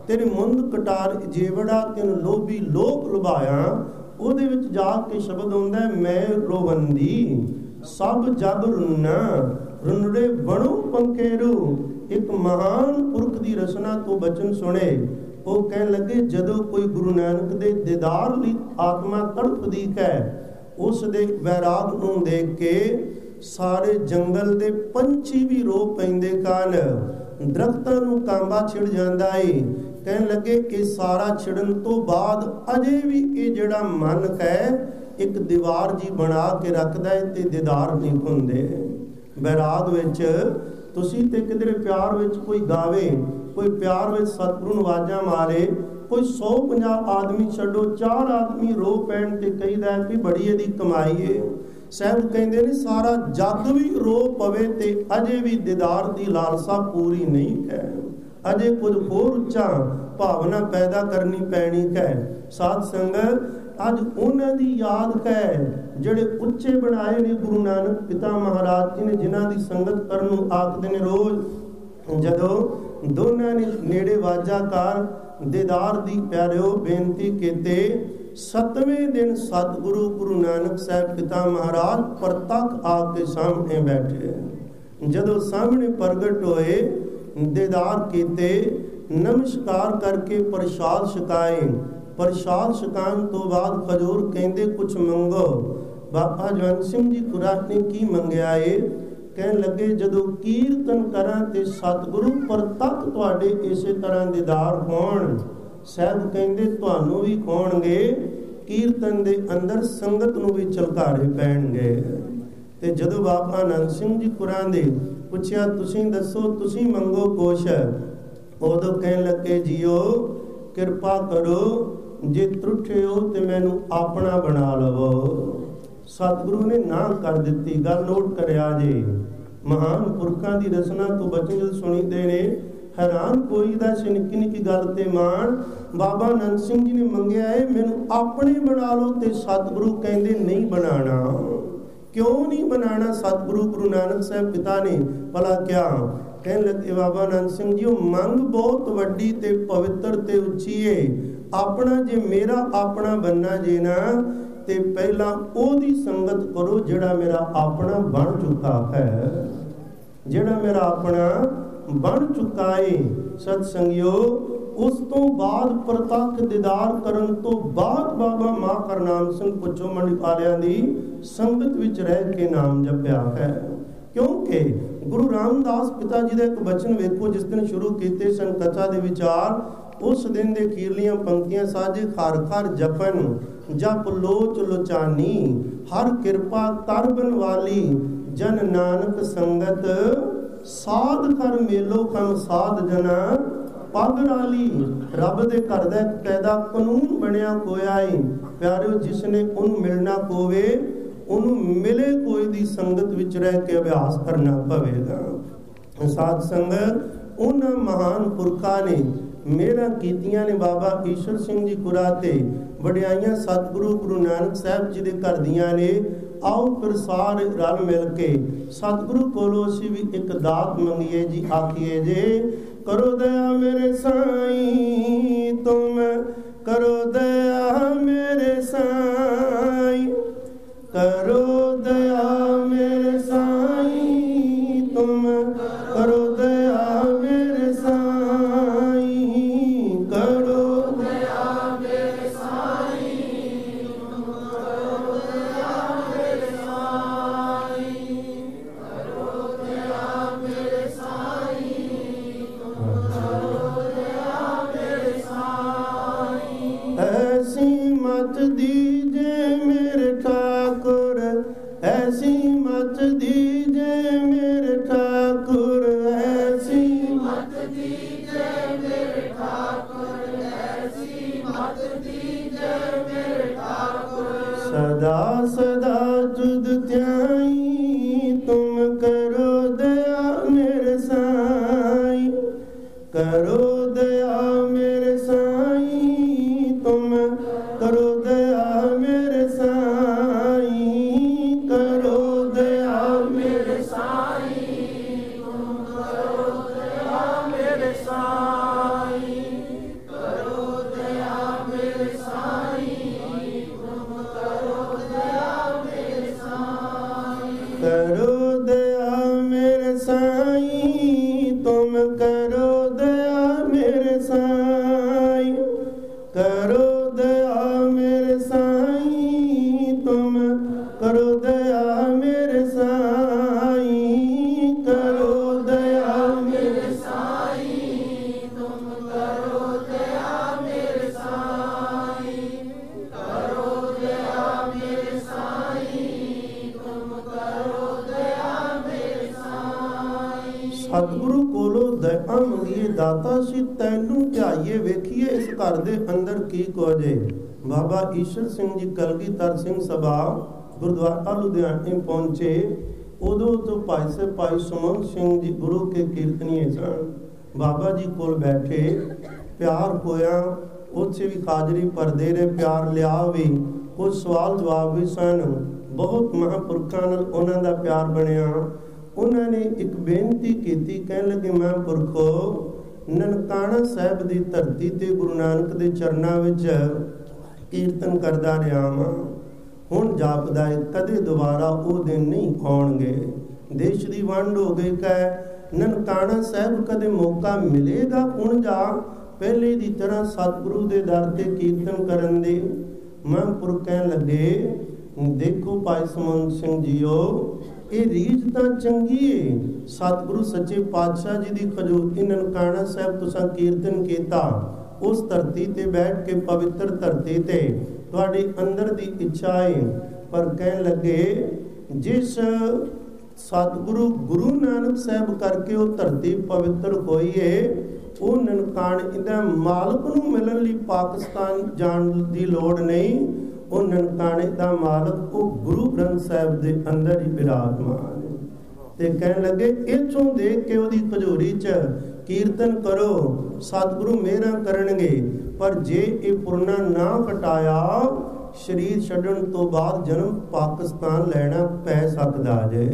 ਤੇਰੇ ਮੁੰਦ ਕਟਾਰ ਜੇਵੜਾ ਤੈਨੂੰ ਲੋਭੀ ਲੋਕ ਲੁਭਾਇਆ। ਉਹਦੇ ਵਿੱਚ ਜਾ ਕੇ ਸ਼ਬਦ ਹੁੰਦਾ ਮੈਂ ਰੋਵੰਦੀ ਸਭ ਜਗ ਰੁੰਨਾ ਰੁੰਨੜੇ ਬਣੋ ਪੰਕੇਰੂ। ਇੱਕ ਮਹਾਨ ਪੁਰਖ ਦੀ ਰਚਨਾ ਤੋਂ ਬਚਨ ਸੁਣੇ। ਉਹ ਕਹਿਣ ਲੱਗੇ ਜਦੋਂ ਕੋਈ ਗੁਰੂ ਨਾਨਕ ਦੇ ਦੀਦਾਰ ਲਈ ਆਤਮਾ ਤੜਪਦੀ ਹੈ, ਉਸ ਦੇ ਵੈਰਾਗ ਨੂੰ ਦੇਖ ਕੇ ਸਾਰੇ ਜੰਗਲ ਦੇ ਪੰਛੀ ਵੀ ਰੋ ਪੈਂਦੇ ਕਾਨ, ਦਰਖਤਾਂ ਨੂੰ ਕਾਂਬਾ ਛਿੜ ਜਾਂਦਾ ਏ। ਕਹਿਣ ਲੱਗੇ ਕਿ ਸਾਰਾ ਛਿੜਨ ਤੋਂ ਬਾਅਦ ਅਜੇ ਵੀ ਇਹ ਜਿਹੜਾ ਮਨ ਹੈ ਇੱਕ ਦੀਵਾਰ ਜੀ ਬਣਾ ਕੇ ਰੱਖਦਾ ਹੈ ਤੇ ਦੀਦਾਰ ਨਹੀਂ ਹੁੰਦੇ। ਵੈਰਾਗ ਵਿੱਚ ਤੁਸੀਂ ਤੇ ਕਿਧਰੇ ਪਿਆਰ ਵਿੱਚ ਕੋਈ ਗਾਵੇ, ਕੋਈ ਪਿਆਰ ਵਿੱਚ ਸਤਿਗੁਰੂ ਨੂੰ ਆਵਾਜ਼ਾਂ ਮਾਰੇ, ਕੋਈ 150 ਆਦਮੀ ਛੱਡੋ 4 ਆਦਮੀ ਰੋ ਪੈਣ ਤੇ ਕਹੀਦਾ ਵੀ ਬੜੀ ਇਹਦੀ ਕਮਾਈ ਏ। ਸਾਹਿਬ ਕਹਿੰਦੇ ਨੇ ਸਾਰਾ ਜੱਗ ਵੀ ਰੋ ਪਵੇ ਤੇ ਅਜੇ ਵੀ ਦੀਦਾਰ ਦੀ ਲਾਲਸਾ ਪੂਰੀ ਨਹੀਂ ਹੈ। ਅਜੇ ਕੁਝ ਹੋਰ ਉੱਚਾ ਭਾਵਨਾ ਪੈਦਾ ਕਰਨੀ ਪੈਣੀ ਹੈ। ਸਾਧ ਸੰਗਤ ਅੱਜ ਉਹਨਾਂ ਦੀ ਯਾਦ ਹੈ ਜਿਹੜੇ ਉੱਚੇ ਬਣਾਏ ਨੇ ਗੁਰੂ ਨਾਨਕ ਪਿਤਾ ਮਹਾਰਾਜ ਜੀ ਨੇ, ਜਿਨ੍ਹਾਂ ਦੀ ਸੰਗਤ ਕਰਨ ਨੂੰ ਆਖਦੇ ਨੇ ਰੋਜ਼। ਜਦੋਂ ਦੋਨਾਂ ਨੇ ਨੇੜੇ ਵਾਜਾ ਕਰ ਦੀਦਾਰ ਦੀ ਪਿਆਰਿਓ ਬੇਨਤੀ ਕੀਤੇ, 7ਵੇਂ ਦਿਨ ਸਤਿਗੁਰੂ ਗੁਰੂ ਨਾਨਕ ਸਾਹਿਬ ਪਿਤਾ ਮਹਾਰਾਜ ਪ੍ਰਤੱਖ ਆ ਕੇ ਸਾਹਮਣੇ ਬੈਠੇ। ਜਦੋਂ ਸਾਹਮਣੇ ਪ੍ਰਗਟ ਹੋਏ, ਦੀਦਾਰ ਕੀਤੇ, ਨਮਸਕਾਰ ਕਰਕੇ ਪ੍ਰਸ਼ਾਦ ਛਕਾਏ। ਪ੍ਰਸ਼ਾਦ ਛਕਾਉਣ ਤੋਂ ਬਾਅਦ ਹਜ਼ੂਰ ਕਹਿੰਦੇ ਕੁਛ ਮੰਗੋ। ਬਾਬਾ ਜਵੰਤ ਸਿੰਘ ਜੀ ਖੁਰਾਕ ਨੇ ਕੀ ਮੰਗਿਆ ਏ? ਕਹਿਣ ਲੱਗੇ ਜਦੋਂ ਕੀਰਤਨ ਕਰਾਂ ਤੇ ਸਤਿਗੁਰੂ ਪ੍ਰਤੱਖ ਤੁਹਾਡੇ ਇਸੇ ਤਰ੍ਹਾਂ ਦੀਦਾਰ ਹੋਣ। ਸਾਹਿਬ ਕਹਿੰਦੇ ਤੁਹਾਨੂੰ ਵੀ ਹੋਣਗੇ, ਕੀਰਤਨ ਦੇ ਅੰਦਰ ਸੰਗਤ ਨੂੰ ਵੀ ਝਲਕਾਰੇ ਪੈਣਗੇ। ਤੇ ਜਦੋਂ ਬਾਬਾ ਆਨੰਦ ਸਿੰਘ ਜੀ ਖੁਰਾਕ ਨੇ ਪੁੱਛਿਆ ਤੁਸੀਂ ਦੱਸੋ ਤੁਸੀਂ ਮੰਗੋ ਕੁਛ, ਉਦੋਂ ਕਹਿਣ ਲੱਗੇ ਜੀਓ ਕਿਰਪਾ ਕਰੋ, ਜੇ ਤਰੁੱਠੇ ਹੋ ਤੇ ਮੈਨੂੰ ਆਪਣਾ ਬਣਾ ਲਵੋ। ਸਤਿਗੁਰੂ ਨੇ ਨਾ ਕਰ ਦਿੱਤੀ। ਗੱਲ ਨੋਟ ਕਰਿਆ ਜੇ, ਮਹਾਨ ਪੁਰਖਾਂ ਦੀ ਰਚਨਾ ਤੋਂ ਬਚਨ ਜਦ ਸੁਣੀਦੇ ਨੇ ਹੈਰਾਨ ਕੋਈ ਦਾ ਨਿੱਕੀ ਨਿੱਕੀ ਗੱਲ ਤੇ ਮਾਣ। ਬਾਬਾ ਆਨੰਦ ਸਿੰਘ ਜੀ ਨੇ ਮੰਗਿਆ ਹੈ ਮੈਨੂੰ ਆਪਣੇ ਬਣਾ ਲਓ, ਤੇ ਸਤਿਗੁਰੂ ਕਹਿੰਦੇ ਨਹੀਂ ਬਣਾਣਾ। ਕਿਉਂ ਨਹੀਂ ਬਣਾਣਾ? ਸਤਿਗੁਰੂ ਗੁਰੂ ਨਾਨਕ ਸਾਹਿਬ ਪਿਤਾ ਨੇ ਭਲਾ ਕਿਆ ਕਹਿਣ ਲੱਗੇ ਬਾਬਾ ਆਨੰਦ ਸਿੰਘ ਜੀ ਉਹ ਮੰਗ ਬਹੁਤ ਵੱਡੀ ਤੇ ਪਵਿੱਤਰ ਤੇ ਉੱਚੀ ਏ। ਆਪਣਾ ਜੇ ਮੇਰਾ ਆਪਣਾ ਬੰਨਾ ਜੇ ਨਾ ਤੇ ਪਹਿਲਾਂ ਉਹਦੀ ਸੰਗਤ ਕਰੋ ਜਿਹੜਾ ਮੇਰਾ ਆਪਣਾ ਬਣ ਚੁੱਕਾ ਹੈ, ਜਿਹੜਾ ਮੇਰਾ ਆਪਣਾ ਬਣ ਚੁੱਕਾ ਏ। ਸਤ ਸੰਗਿਓ ਉਸ ਤੋਂ ਬਾਅਦ ਪ੍ਰਤੱਖ ਦੀਦਾਰ ਕਰਨ ਤੋਂ ਬਾਅਦ ਬਾਬਾ ਮਾਂ ਕਰਨਾਮ ਸਿੰਘ ਪੁੱਛੋ ਮੰਡੀ ਵਾਲਿਆਂ ਦੀ ਸੰਗਤ ਵਿੱਚ ਰਹਿ ਕੇ ਨਾਮ ਜਪਿਆ ਹੈ। ਕਿਉਂਕਿ ਗੁਰੂ ਰਾਮਦਾਸ ਪਿਤਾ ਜੀ ਦਾ ਇੱਕ ਬਚਨ ਵੇਖੋ ਜਿਸ ਦਿਨ ਸ਼ੁਰੂ ਕੀਤੇ ਸਨ ਕਥਾ ਦੇ ਵਿਚਾਰ, ਉਸ ਦਿਨ ਦੇ ਅਖੀਰਲੀਆਂ ਪੰਕਤੀਆਂ ਸਾਜੇ ਖਰ ਖਰ ਜਪਨ ਜਪ ਲੋਚ ਲੋਚਾਨੀ ਹਰ ਕਿਰਪਾ ਕਰਬਨ ਵਾਲੀ ਜਨ ਨਾਨਕ ਸੰਗਤ ਸਾਧ ਕਰ ਮੇਲੋ ਕਮ ਸਾਧ ਜਨਾ ਪਗ ਰਾਲੀ। ਰੱਬ ਦੇ ਘਰ ਦਾ ਇੱਕ ਪੈਦਾ ਕਾਨੂੰਨ ਬਣਿਆ ਹੋਇਆ ਏ ਪਿਆਰਿਓ, ਜਿਸ ਨੇ ਉਹਨੂੰ ਮਿਲਣਾ ਹੋਵੇ ਉਹਨੂੰ ਮਿਲੇ ਕੋਈ ਦੀ ਸੰਗਤ ਵਿੱਚ ਰਹਿ ਕੇ ਅਭਿਆਸ ਕਰਨਾ ਪਵੇਗਾ। ਸਾਧ ਸੰਗਤ ਉਹਨਾਂ ਮਹਾਨ ਪੁਰਖਾਂ ਨੇ ਮੇਰਾ ਕੀਤੀਆਂ ਨੇ। ਬਾਬਾ ਈਸ਼ਰ ਸਿੰਘ ਜੀ ਖੁਰਾ ਤੇ ਵਡਿਆਈਆਂ ਸਤਿਗੁਰੂ ਗੁਰੂ ਨਾਨਕ ਸਾਹਿਬ ਜੀ ਦੇ ਘਰ ਦੀਆਂ ਨੇ। ਆਓ ਫਿਰ ਸਾਰੇ ਰਲ ਮਿਲ ਕੇ ਸਤਿਗੁਰੂ ਕੋਲੋਂ ਅਸੀਂ ਵੀ ਇੱਕ ਦਾਤ ਮੰਗੀਏ ਜੀ। ਆਖੀਏ ਜੇ ਕਰੋ ਦਇਆ ਮੇਰੇ ਸਾਈਂ, ਤੁਮ ਕਰੋ ਦਇਆ ਮੇਰੇ ਸਾਈਂ, ਕਰੋ ਦਇਆ ਮੇਰੇ ਸਾਈਂ, ਤੁਮ ਕਰੋ ਦਇਆ ਮੇਰੇ ਸਾਈਂ, ਕਰੋ ਦਇਆ ਮੇਰੇ ਸਾਈਂ, ਤੁਮ ਕਰੋ ਦਇਆ ਮੇਰੇ ਸਾਈਂ, ਕਰੋ ਦਇਆ ਮੇਰੇ ਸਾਈਂ, ਤੁਮ ਕਰੋ ਦਇਆ ਮੇਰੇ ਸਾਈਂ। ਐਸੀ ਮਤ ਦੀਜੇ ਮੇਰੇ ਠਾकुर, ऐसी मत दीजे मेरे ठाकुर, ऐसी मत दीजे मेरे ठाकुर, ऐसी मत दीजे मेरे ठाकुर। सदा सदा जुद त्याई तुम करो दया मेरे साईं, करो दया मेरे साईं, तुम करो दया मेरे साईं, करो दया मेरे सतगुरु कोलो दया मंगिए दाता सी तैनू ध्याइए वेखिए इस घर दे अंदर की कोजे। बाबा ईश्वर सिंह जी कलगीधर सिंह सभा गुरुद्वारा लुधियाने पहुंचे। उदों तो भाई सुमन सिंह जी गुरु के कीर्तनीय सन। बाबा जी कोल बैठे प्यार होया, उत्थे भी हाजरी भरदे रहे, प्यार लिया भी, कुछ सवाल जवाब भी सन। बहुत महापुरखों नाल उन्हां दा प्यार बनिया। उन्होंने एक बेनती की, कहन लगे महापुरखो ननकाना साहब की धरती ते गुरु नानक के चरणों विच कीर्तन करदा रहा वां, हुण जापदा है कदे दोबारा वो दिन नहीं आउणगे। देश की वंड हो गई, कह ननकाना साहब कदे मौका मिलेगा हुण जा पहले की तरह सतगुरु के दर ते कीर्तन करन दे। महापुरख कहन लगे देखो भाई सुमन सिंह जीओ, ये रीझ तो चंगी है, सतगुरु सच्चे पातशाह जी की खजूती ननकाना साहब तुसां कीर्तन किया, उस धरती ते बैठ के पवित्र धरती ते तुहाडे अंदर की इच्छा है। पर कहन लगे जिस सतगुरु गुरु नानक साहब करके वो धरती पवित्र हुई है, वो ननकाने दा मालक नूं मिलण लई पाकिस्तान जाण की लोड़ नहीं। वो ननकाने दा मालक वो गुरु ग्रंथ साहब के अंदर ही विराजमान है। ते कहन लगे इथों देख के उहदी खजूरी च कीर्तन करो, सतगुरु मेहर करनगे। पर जे ये पुरना ना कटाया, शरीर छड्डण तो बाद जन्म पाकिस्तान लैना पै सकदा जे।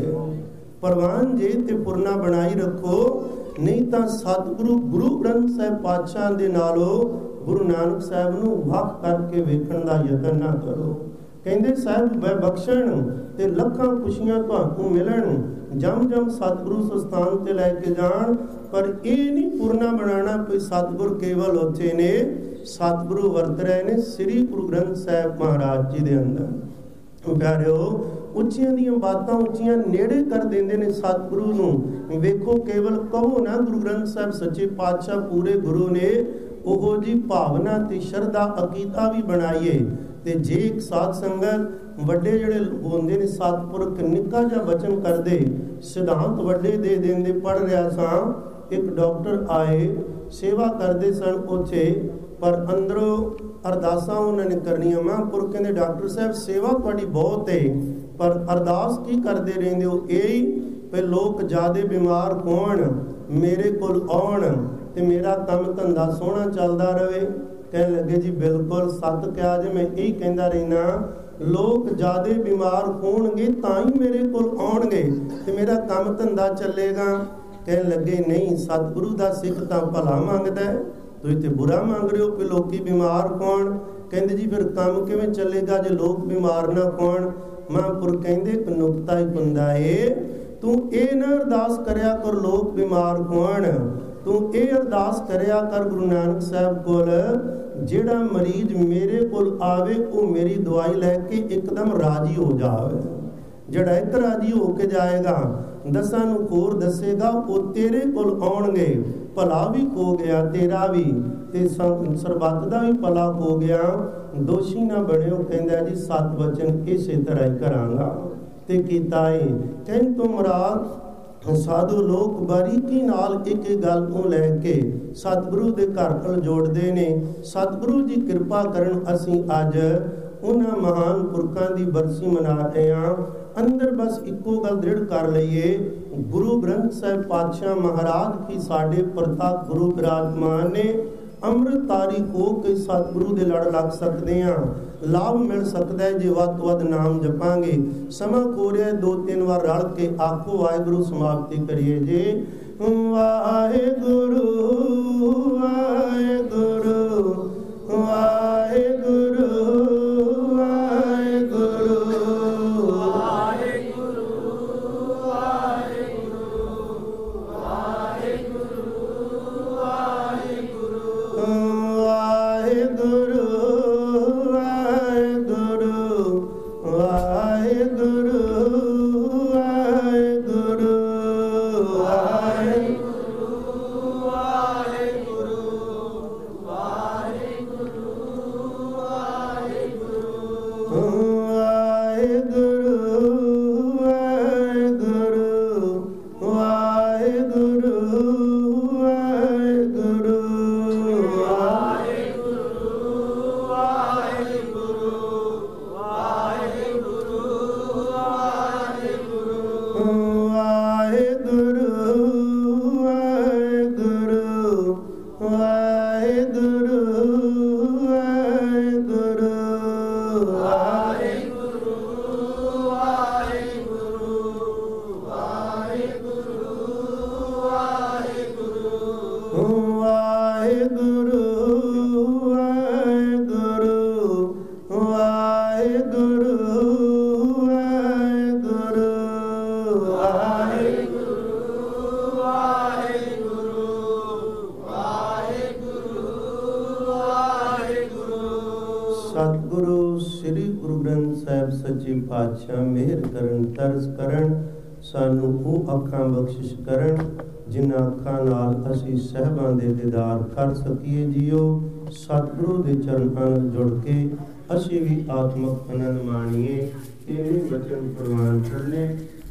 परवान जे ते पुरना बनाई रखो, नहीं तो सतगुरु गुरु ग्रंथ साहब पातशाह दे नालों गुरु नानक साहब नूं वख करके वेखण दा यतन ना करो। कहंदे साहब बख्शण ते लखां खुशियां तुहानूं मिलण, जम जम सतगुरु सस्थान ते लैके जाण। पर ये नहीं पुरना बनाना कोई सतगुरु केवल उत्थे ने, सतगुरु वरत रहे ने श्री गुरु ग्रंथ साहब महाराज जी दे अंदर। प्यारिओ उच्चियां दियां बातां उच्चियां नेड़े कर देंदे ने सतगुरु नूं। वेखो केवल कहो ना गुरु ग्रंथ साहब सच्चे पातशाह पूरे गुरु ने ओहो जी भावना ते शरधा अकीदा भी बनाईए। ते जे एक साध संगत वड्डे जिहड़े होंदे ने सतपुरख निक्का जिहा वचन करदे, सिद्धांत वड्डे दे देंदे। पढ़ रहा सां एक डॉक्टर आए, सेवा करते सन उत्थे, पर अंदरों अरदासां उन्होंने करनियां। महापुरख कहंदे डॉक्टर साहब सेवा तुहाडी बहुत है, पर अरदास की करते रहिंदे हो? यही भी लोग ज़्यादा बीमार होण, मेरे कोल आउण ते मेरा काम धंधा सोहना चलदा रहे। कहन लगे जी बिल्कुल सत क्या जे, मैं यही कहंदा रहना लोग ज़्यादा बीमार होणगे तां ही मेरे कोल आउणगे ते मेरा काम धंधा चलेगा। कहन लगे नहीं, सतगुरु दा सिख तां भला मंगदा है, तुसीं ते बुरा मंग रहे हो कि लोग बीमार होण। कहंदे जी फिर काम किवें चलेगा जे लोग बीमार ना होण? महापुरख कहंदे एक नुकता ही हुंदा है, तू ये ना अरदास करया कर लोग बीमार होण, तू ये अरदास करया कर गुरु नानक साहब कोल जिहड़ा मरीज मेरे कोल आवे वो मेरी दवाई लैके एकदम राजी हो जावे। जिहड़ा एक राजी होके जाएगा, दसां नूं होर दसेगा, वो तेरे कोल आउणगे। भला भी हो गया तेरा भी ते सरबत दा भी भला हो गया, दोषी ना बनिओ। कहंदा जी सत वचन इसे तरह ही करांगा ते कीता है। कहन तो मुराद साधु लोग बारीकी नाल एक गल को लैके सतगुरु के घर कोल जोड़ते ने। सतगुरु जी कृपा करन असीं अज उन्हां महान पुरखां दी बरसी मना रहे हैं। अंदर बस इको गल दृढ़ कर लईए, गुरु ग्रंथ साहब पातशाह महाराज की साडे प्रताप गुरु विराजमान ने। अमृत तारी हो के सतगुरु दे लड़ लग सकते हैं, लाभ मिल सकता है जे वध तो वध नाम जपांगे। समा हो रहा है 2-3 बार रल के आखो वाहिगुरु समाप्ति करिए जे। वाहिगुरु वाहिगुरु वाहिगुरु वाहिगुरु ਸਤਿਗੁਰੂ ਸ੍ਰੀ ਗੁਰੂ ਗ੍ਰੰਥ ਸਾਹਿਬ ਸੱਚੇ ਪਾਤਸ਼ਾਹ ਮਿਹਰ ਕਰਨ, ਤਰਸ ਕਰਨ, ਸਾਨੂੰ ਉਹ ਅੱਖਾਂ ਬਖਸ਼ਿਸ਼ ਕਰਨ ਜਿਨ੍ਹਾਂ ਅੱਖਾਂ ਨਾਲ ਅਸੀਂ ਸਾਹਿਬਾਂ ਦੇ ਦੀਦਾਰ ਕਰ ਸਕੀਏ। ਜੀਓ ਸਤਿਗੁਰੂ ਦੇ ਚਰਨਾਂ ਨਾਲ ਜੁੜ ਕੇ ਅਸੀਂ ਵੀ ਆਤਮਕ ਆਨੰਦ ਮਾਣੀਏ। ਇਹ ਬਚਨ ਪ੍ਰਵਾਨ ਕਰਨੇ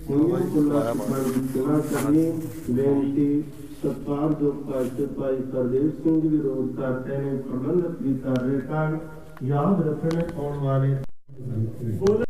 ਬੇਨਤੀ ਸਤਿਕਾਰ ਜੋ ਭਾਈ ਕਰਦੇਵ ਸਿੰਘ ਵਿਰੋਧ ਕਰਦੇ ਨੇ ਪ੍ਰਬੰਧਕ ਵੀ ਕਰ ਰਹੇ ਹਨ। ਯਾਦ ਰੱਖਣੇ ਆਉਣ ਵਾਲੇ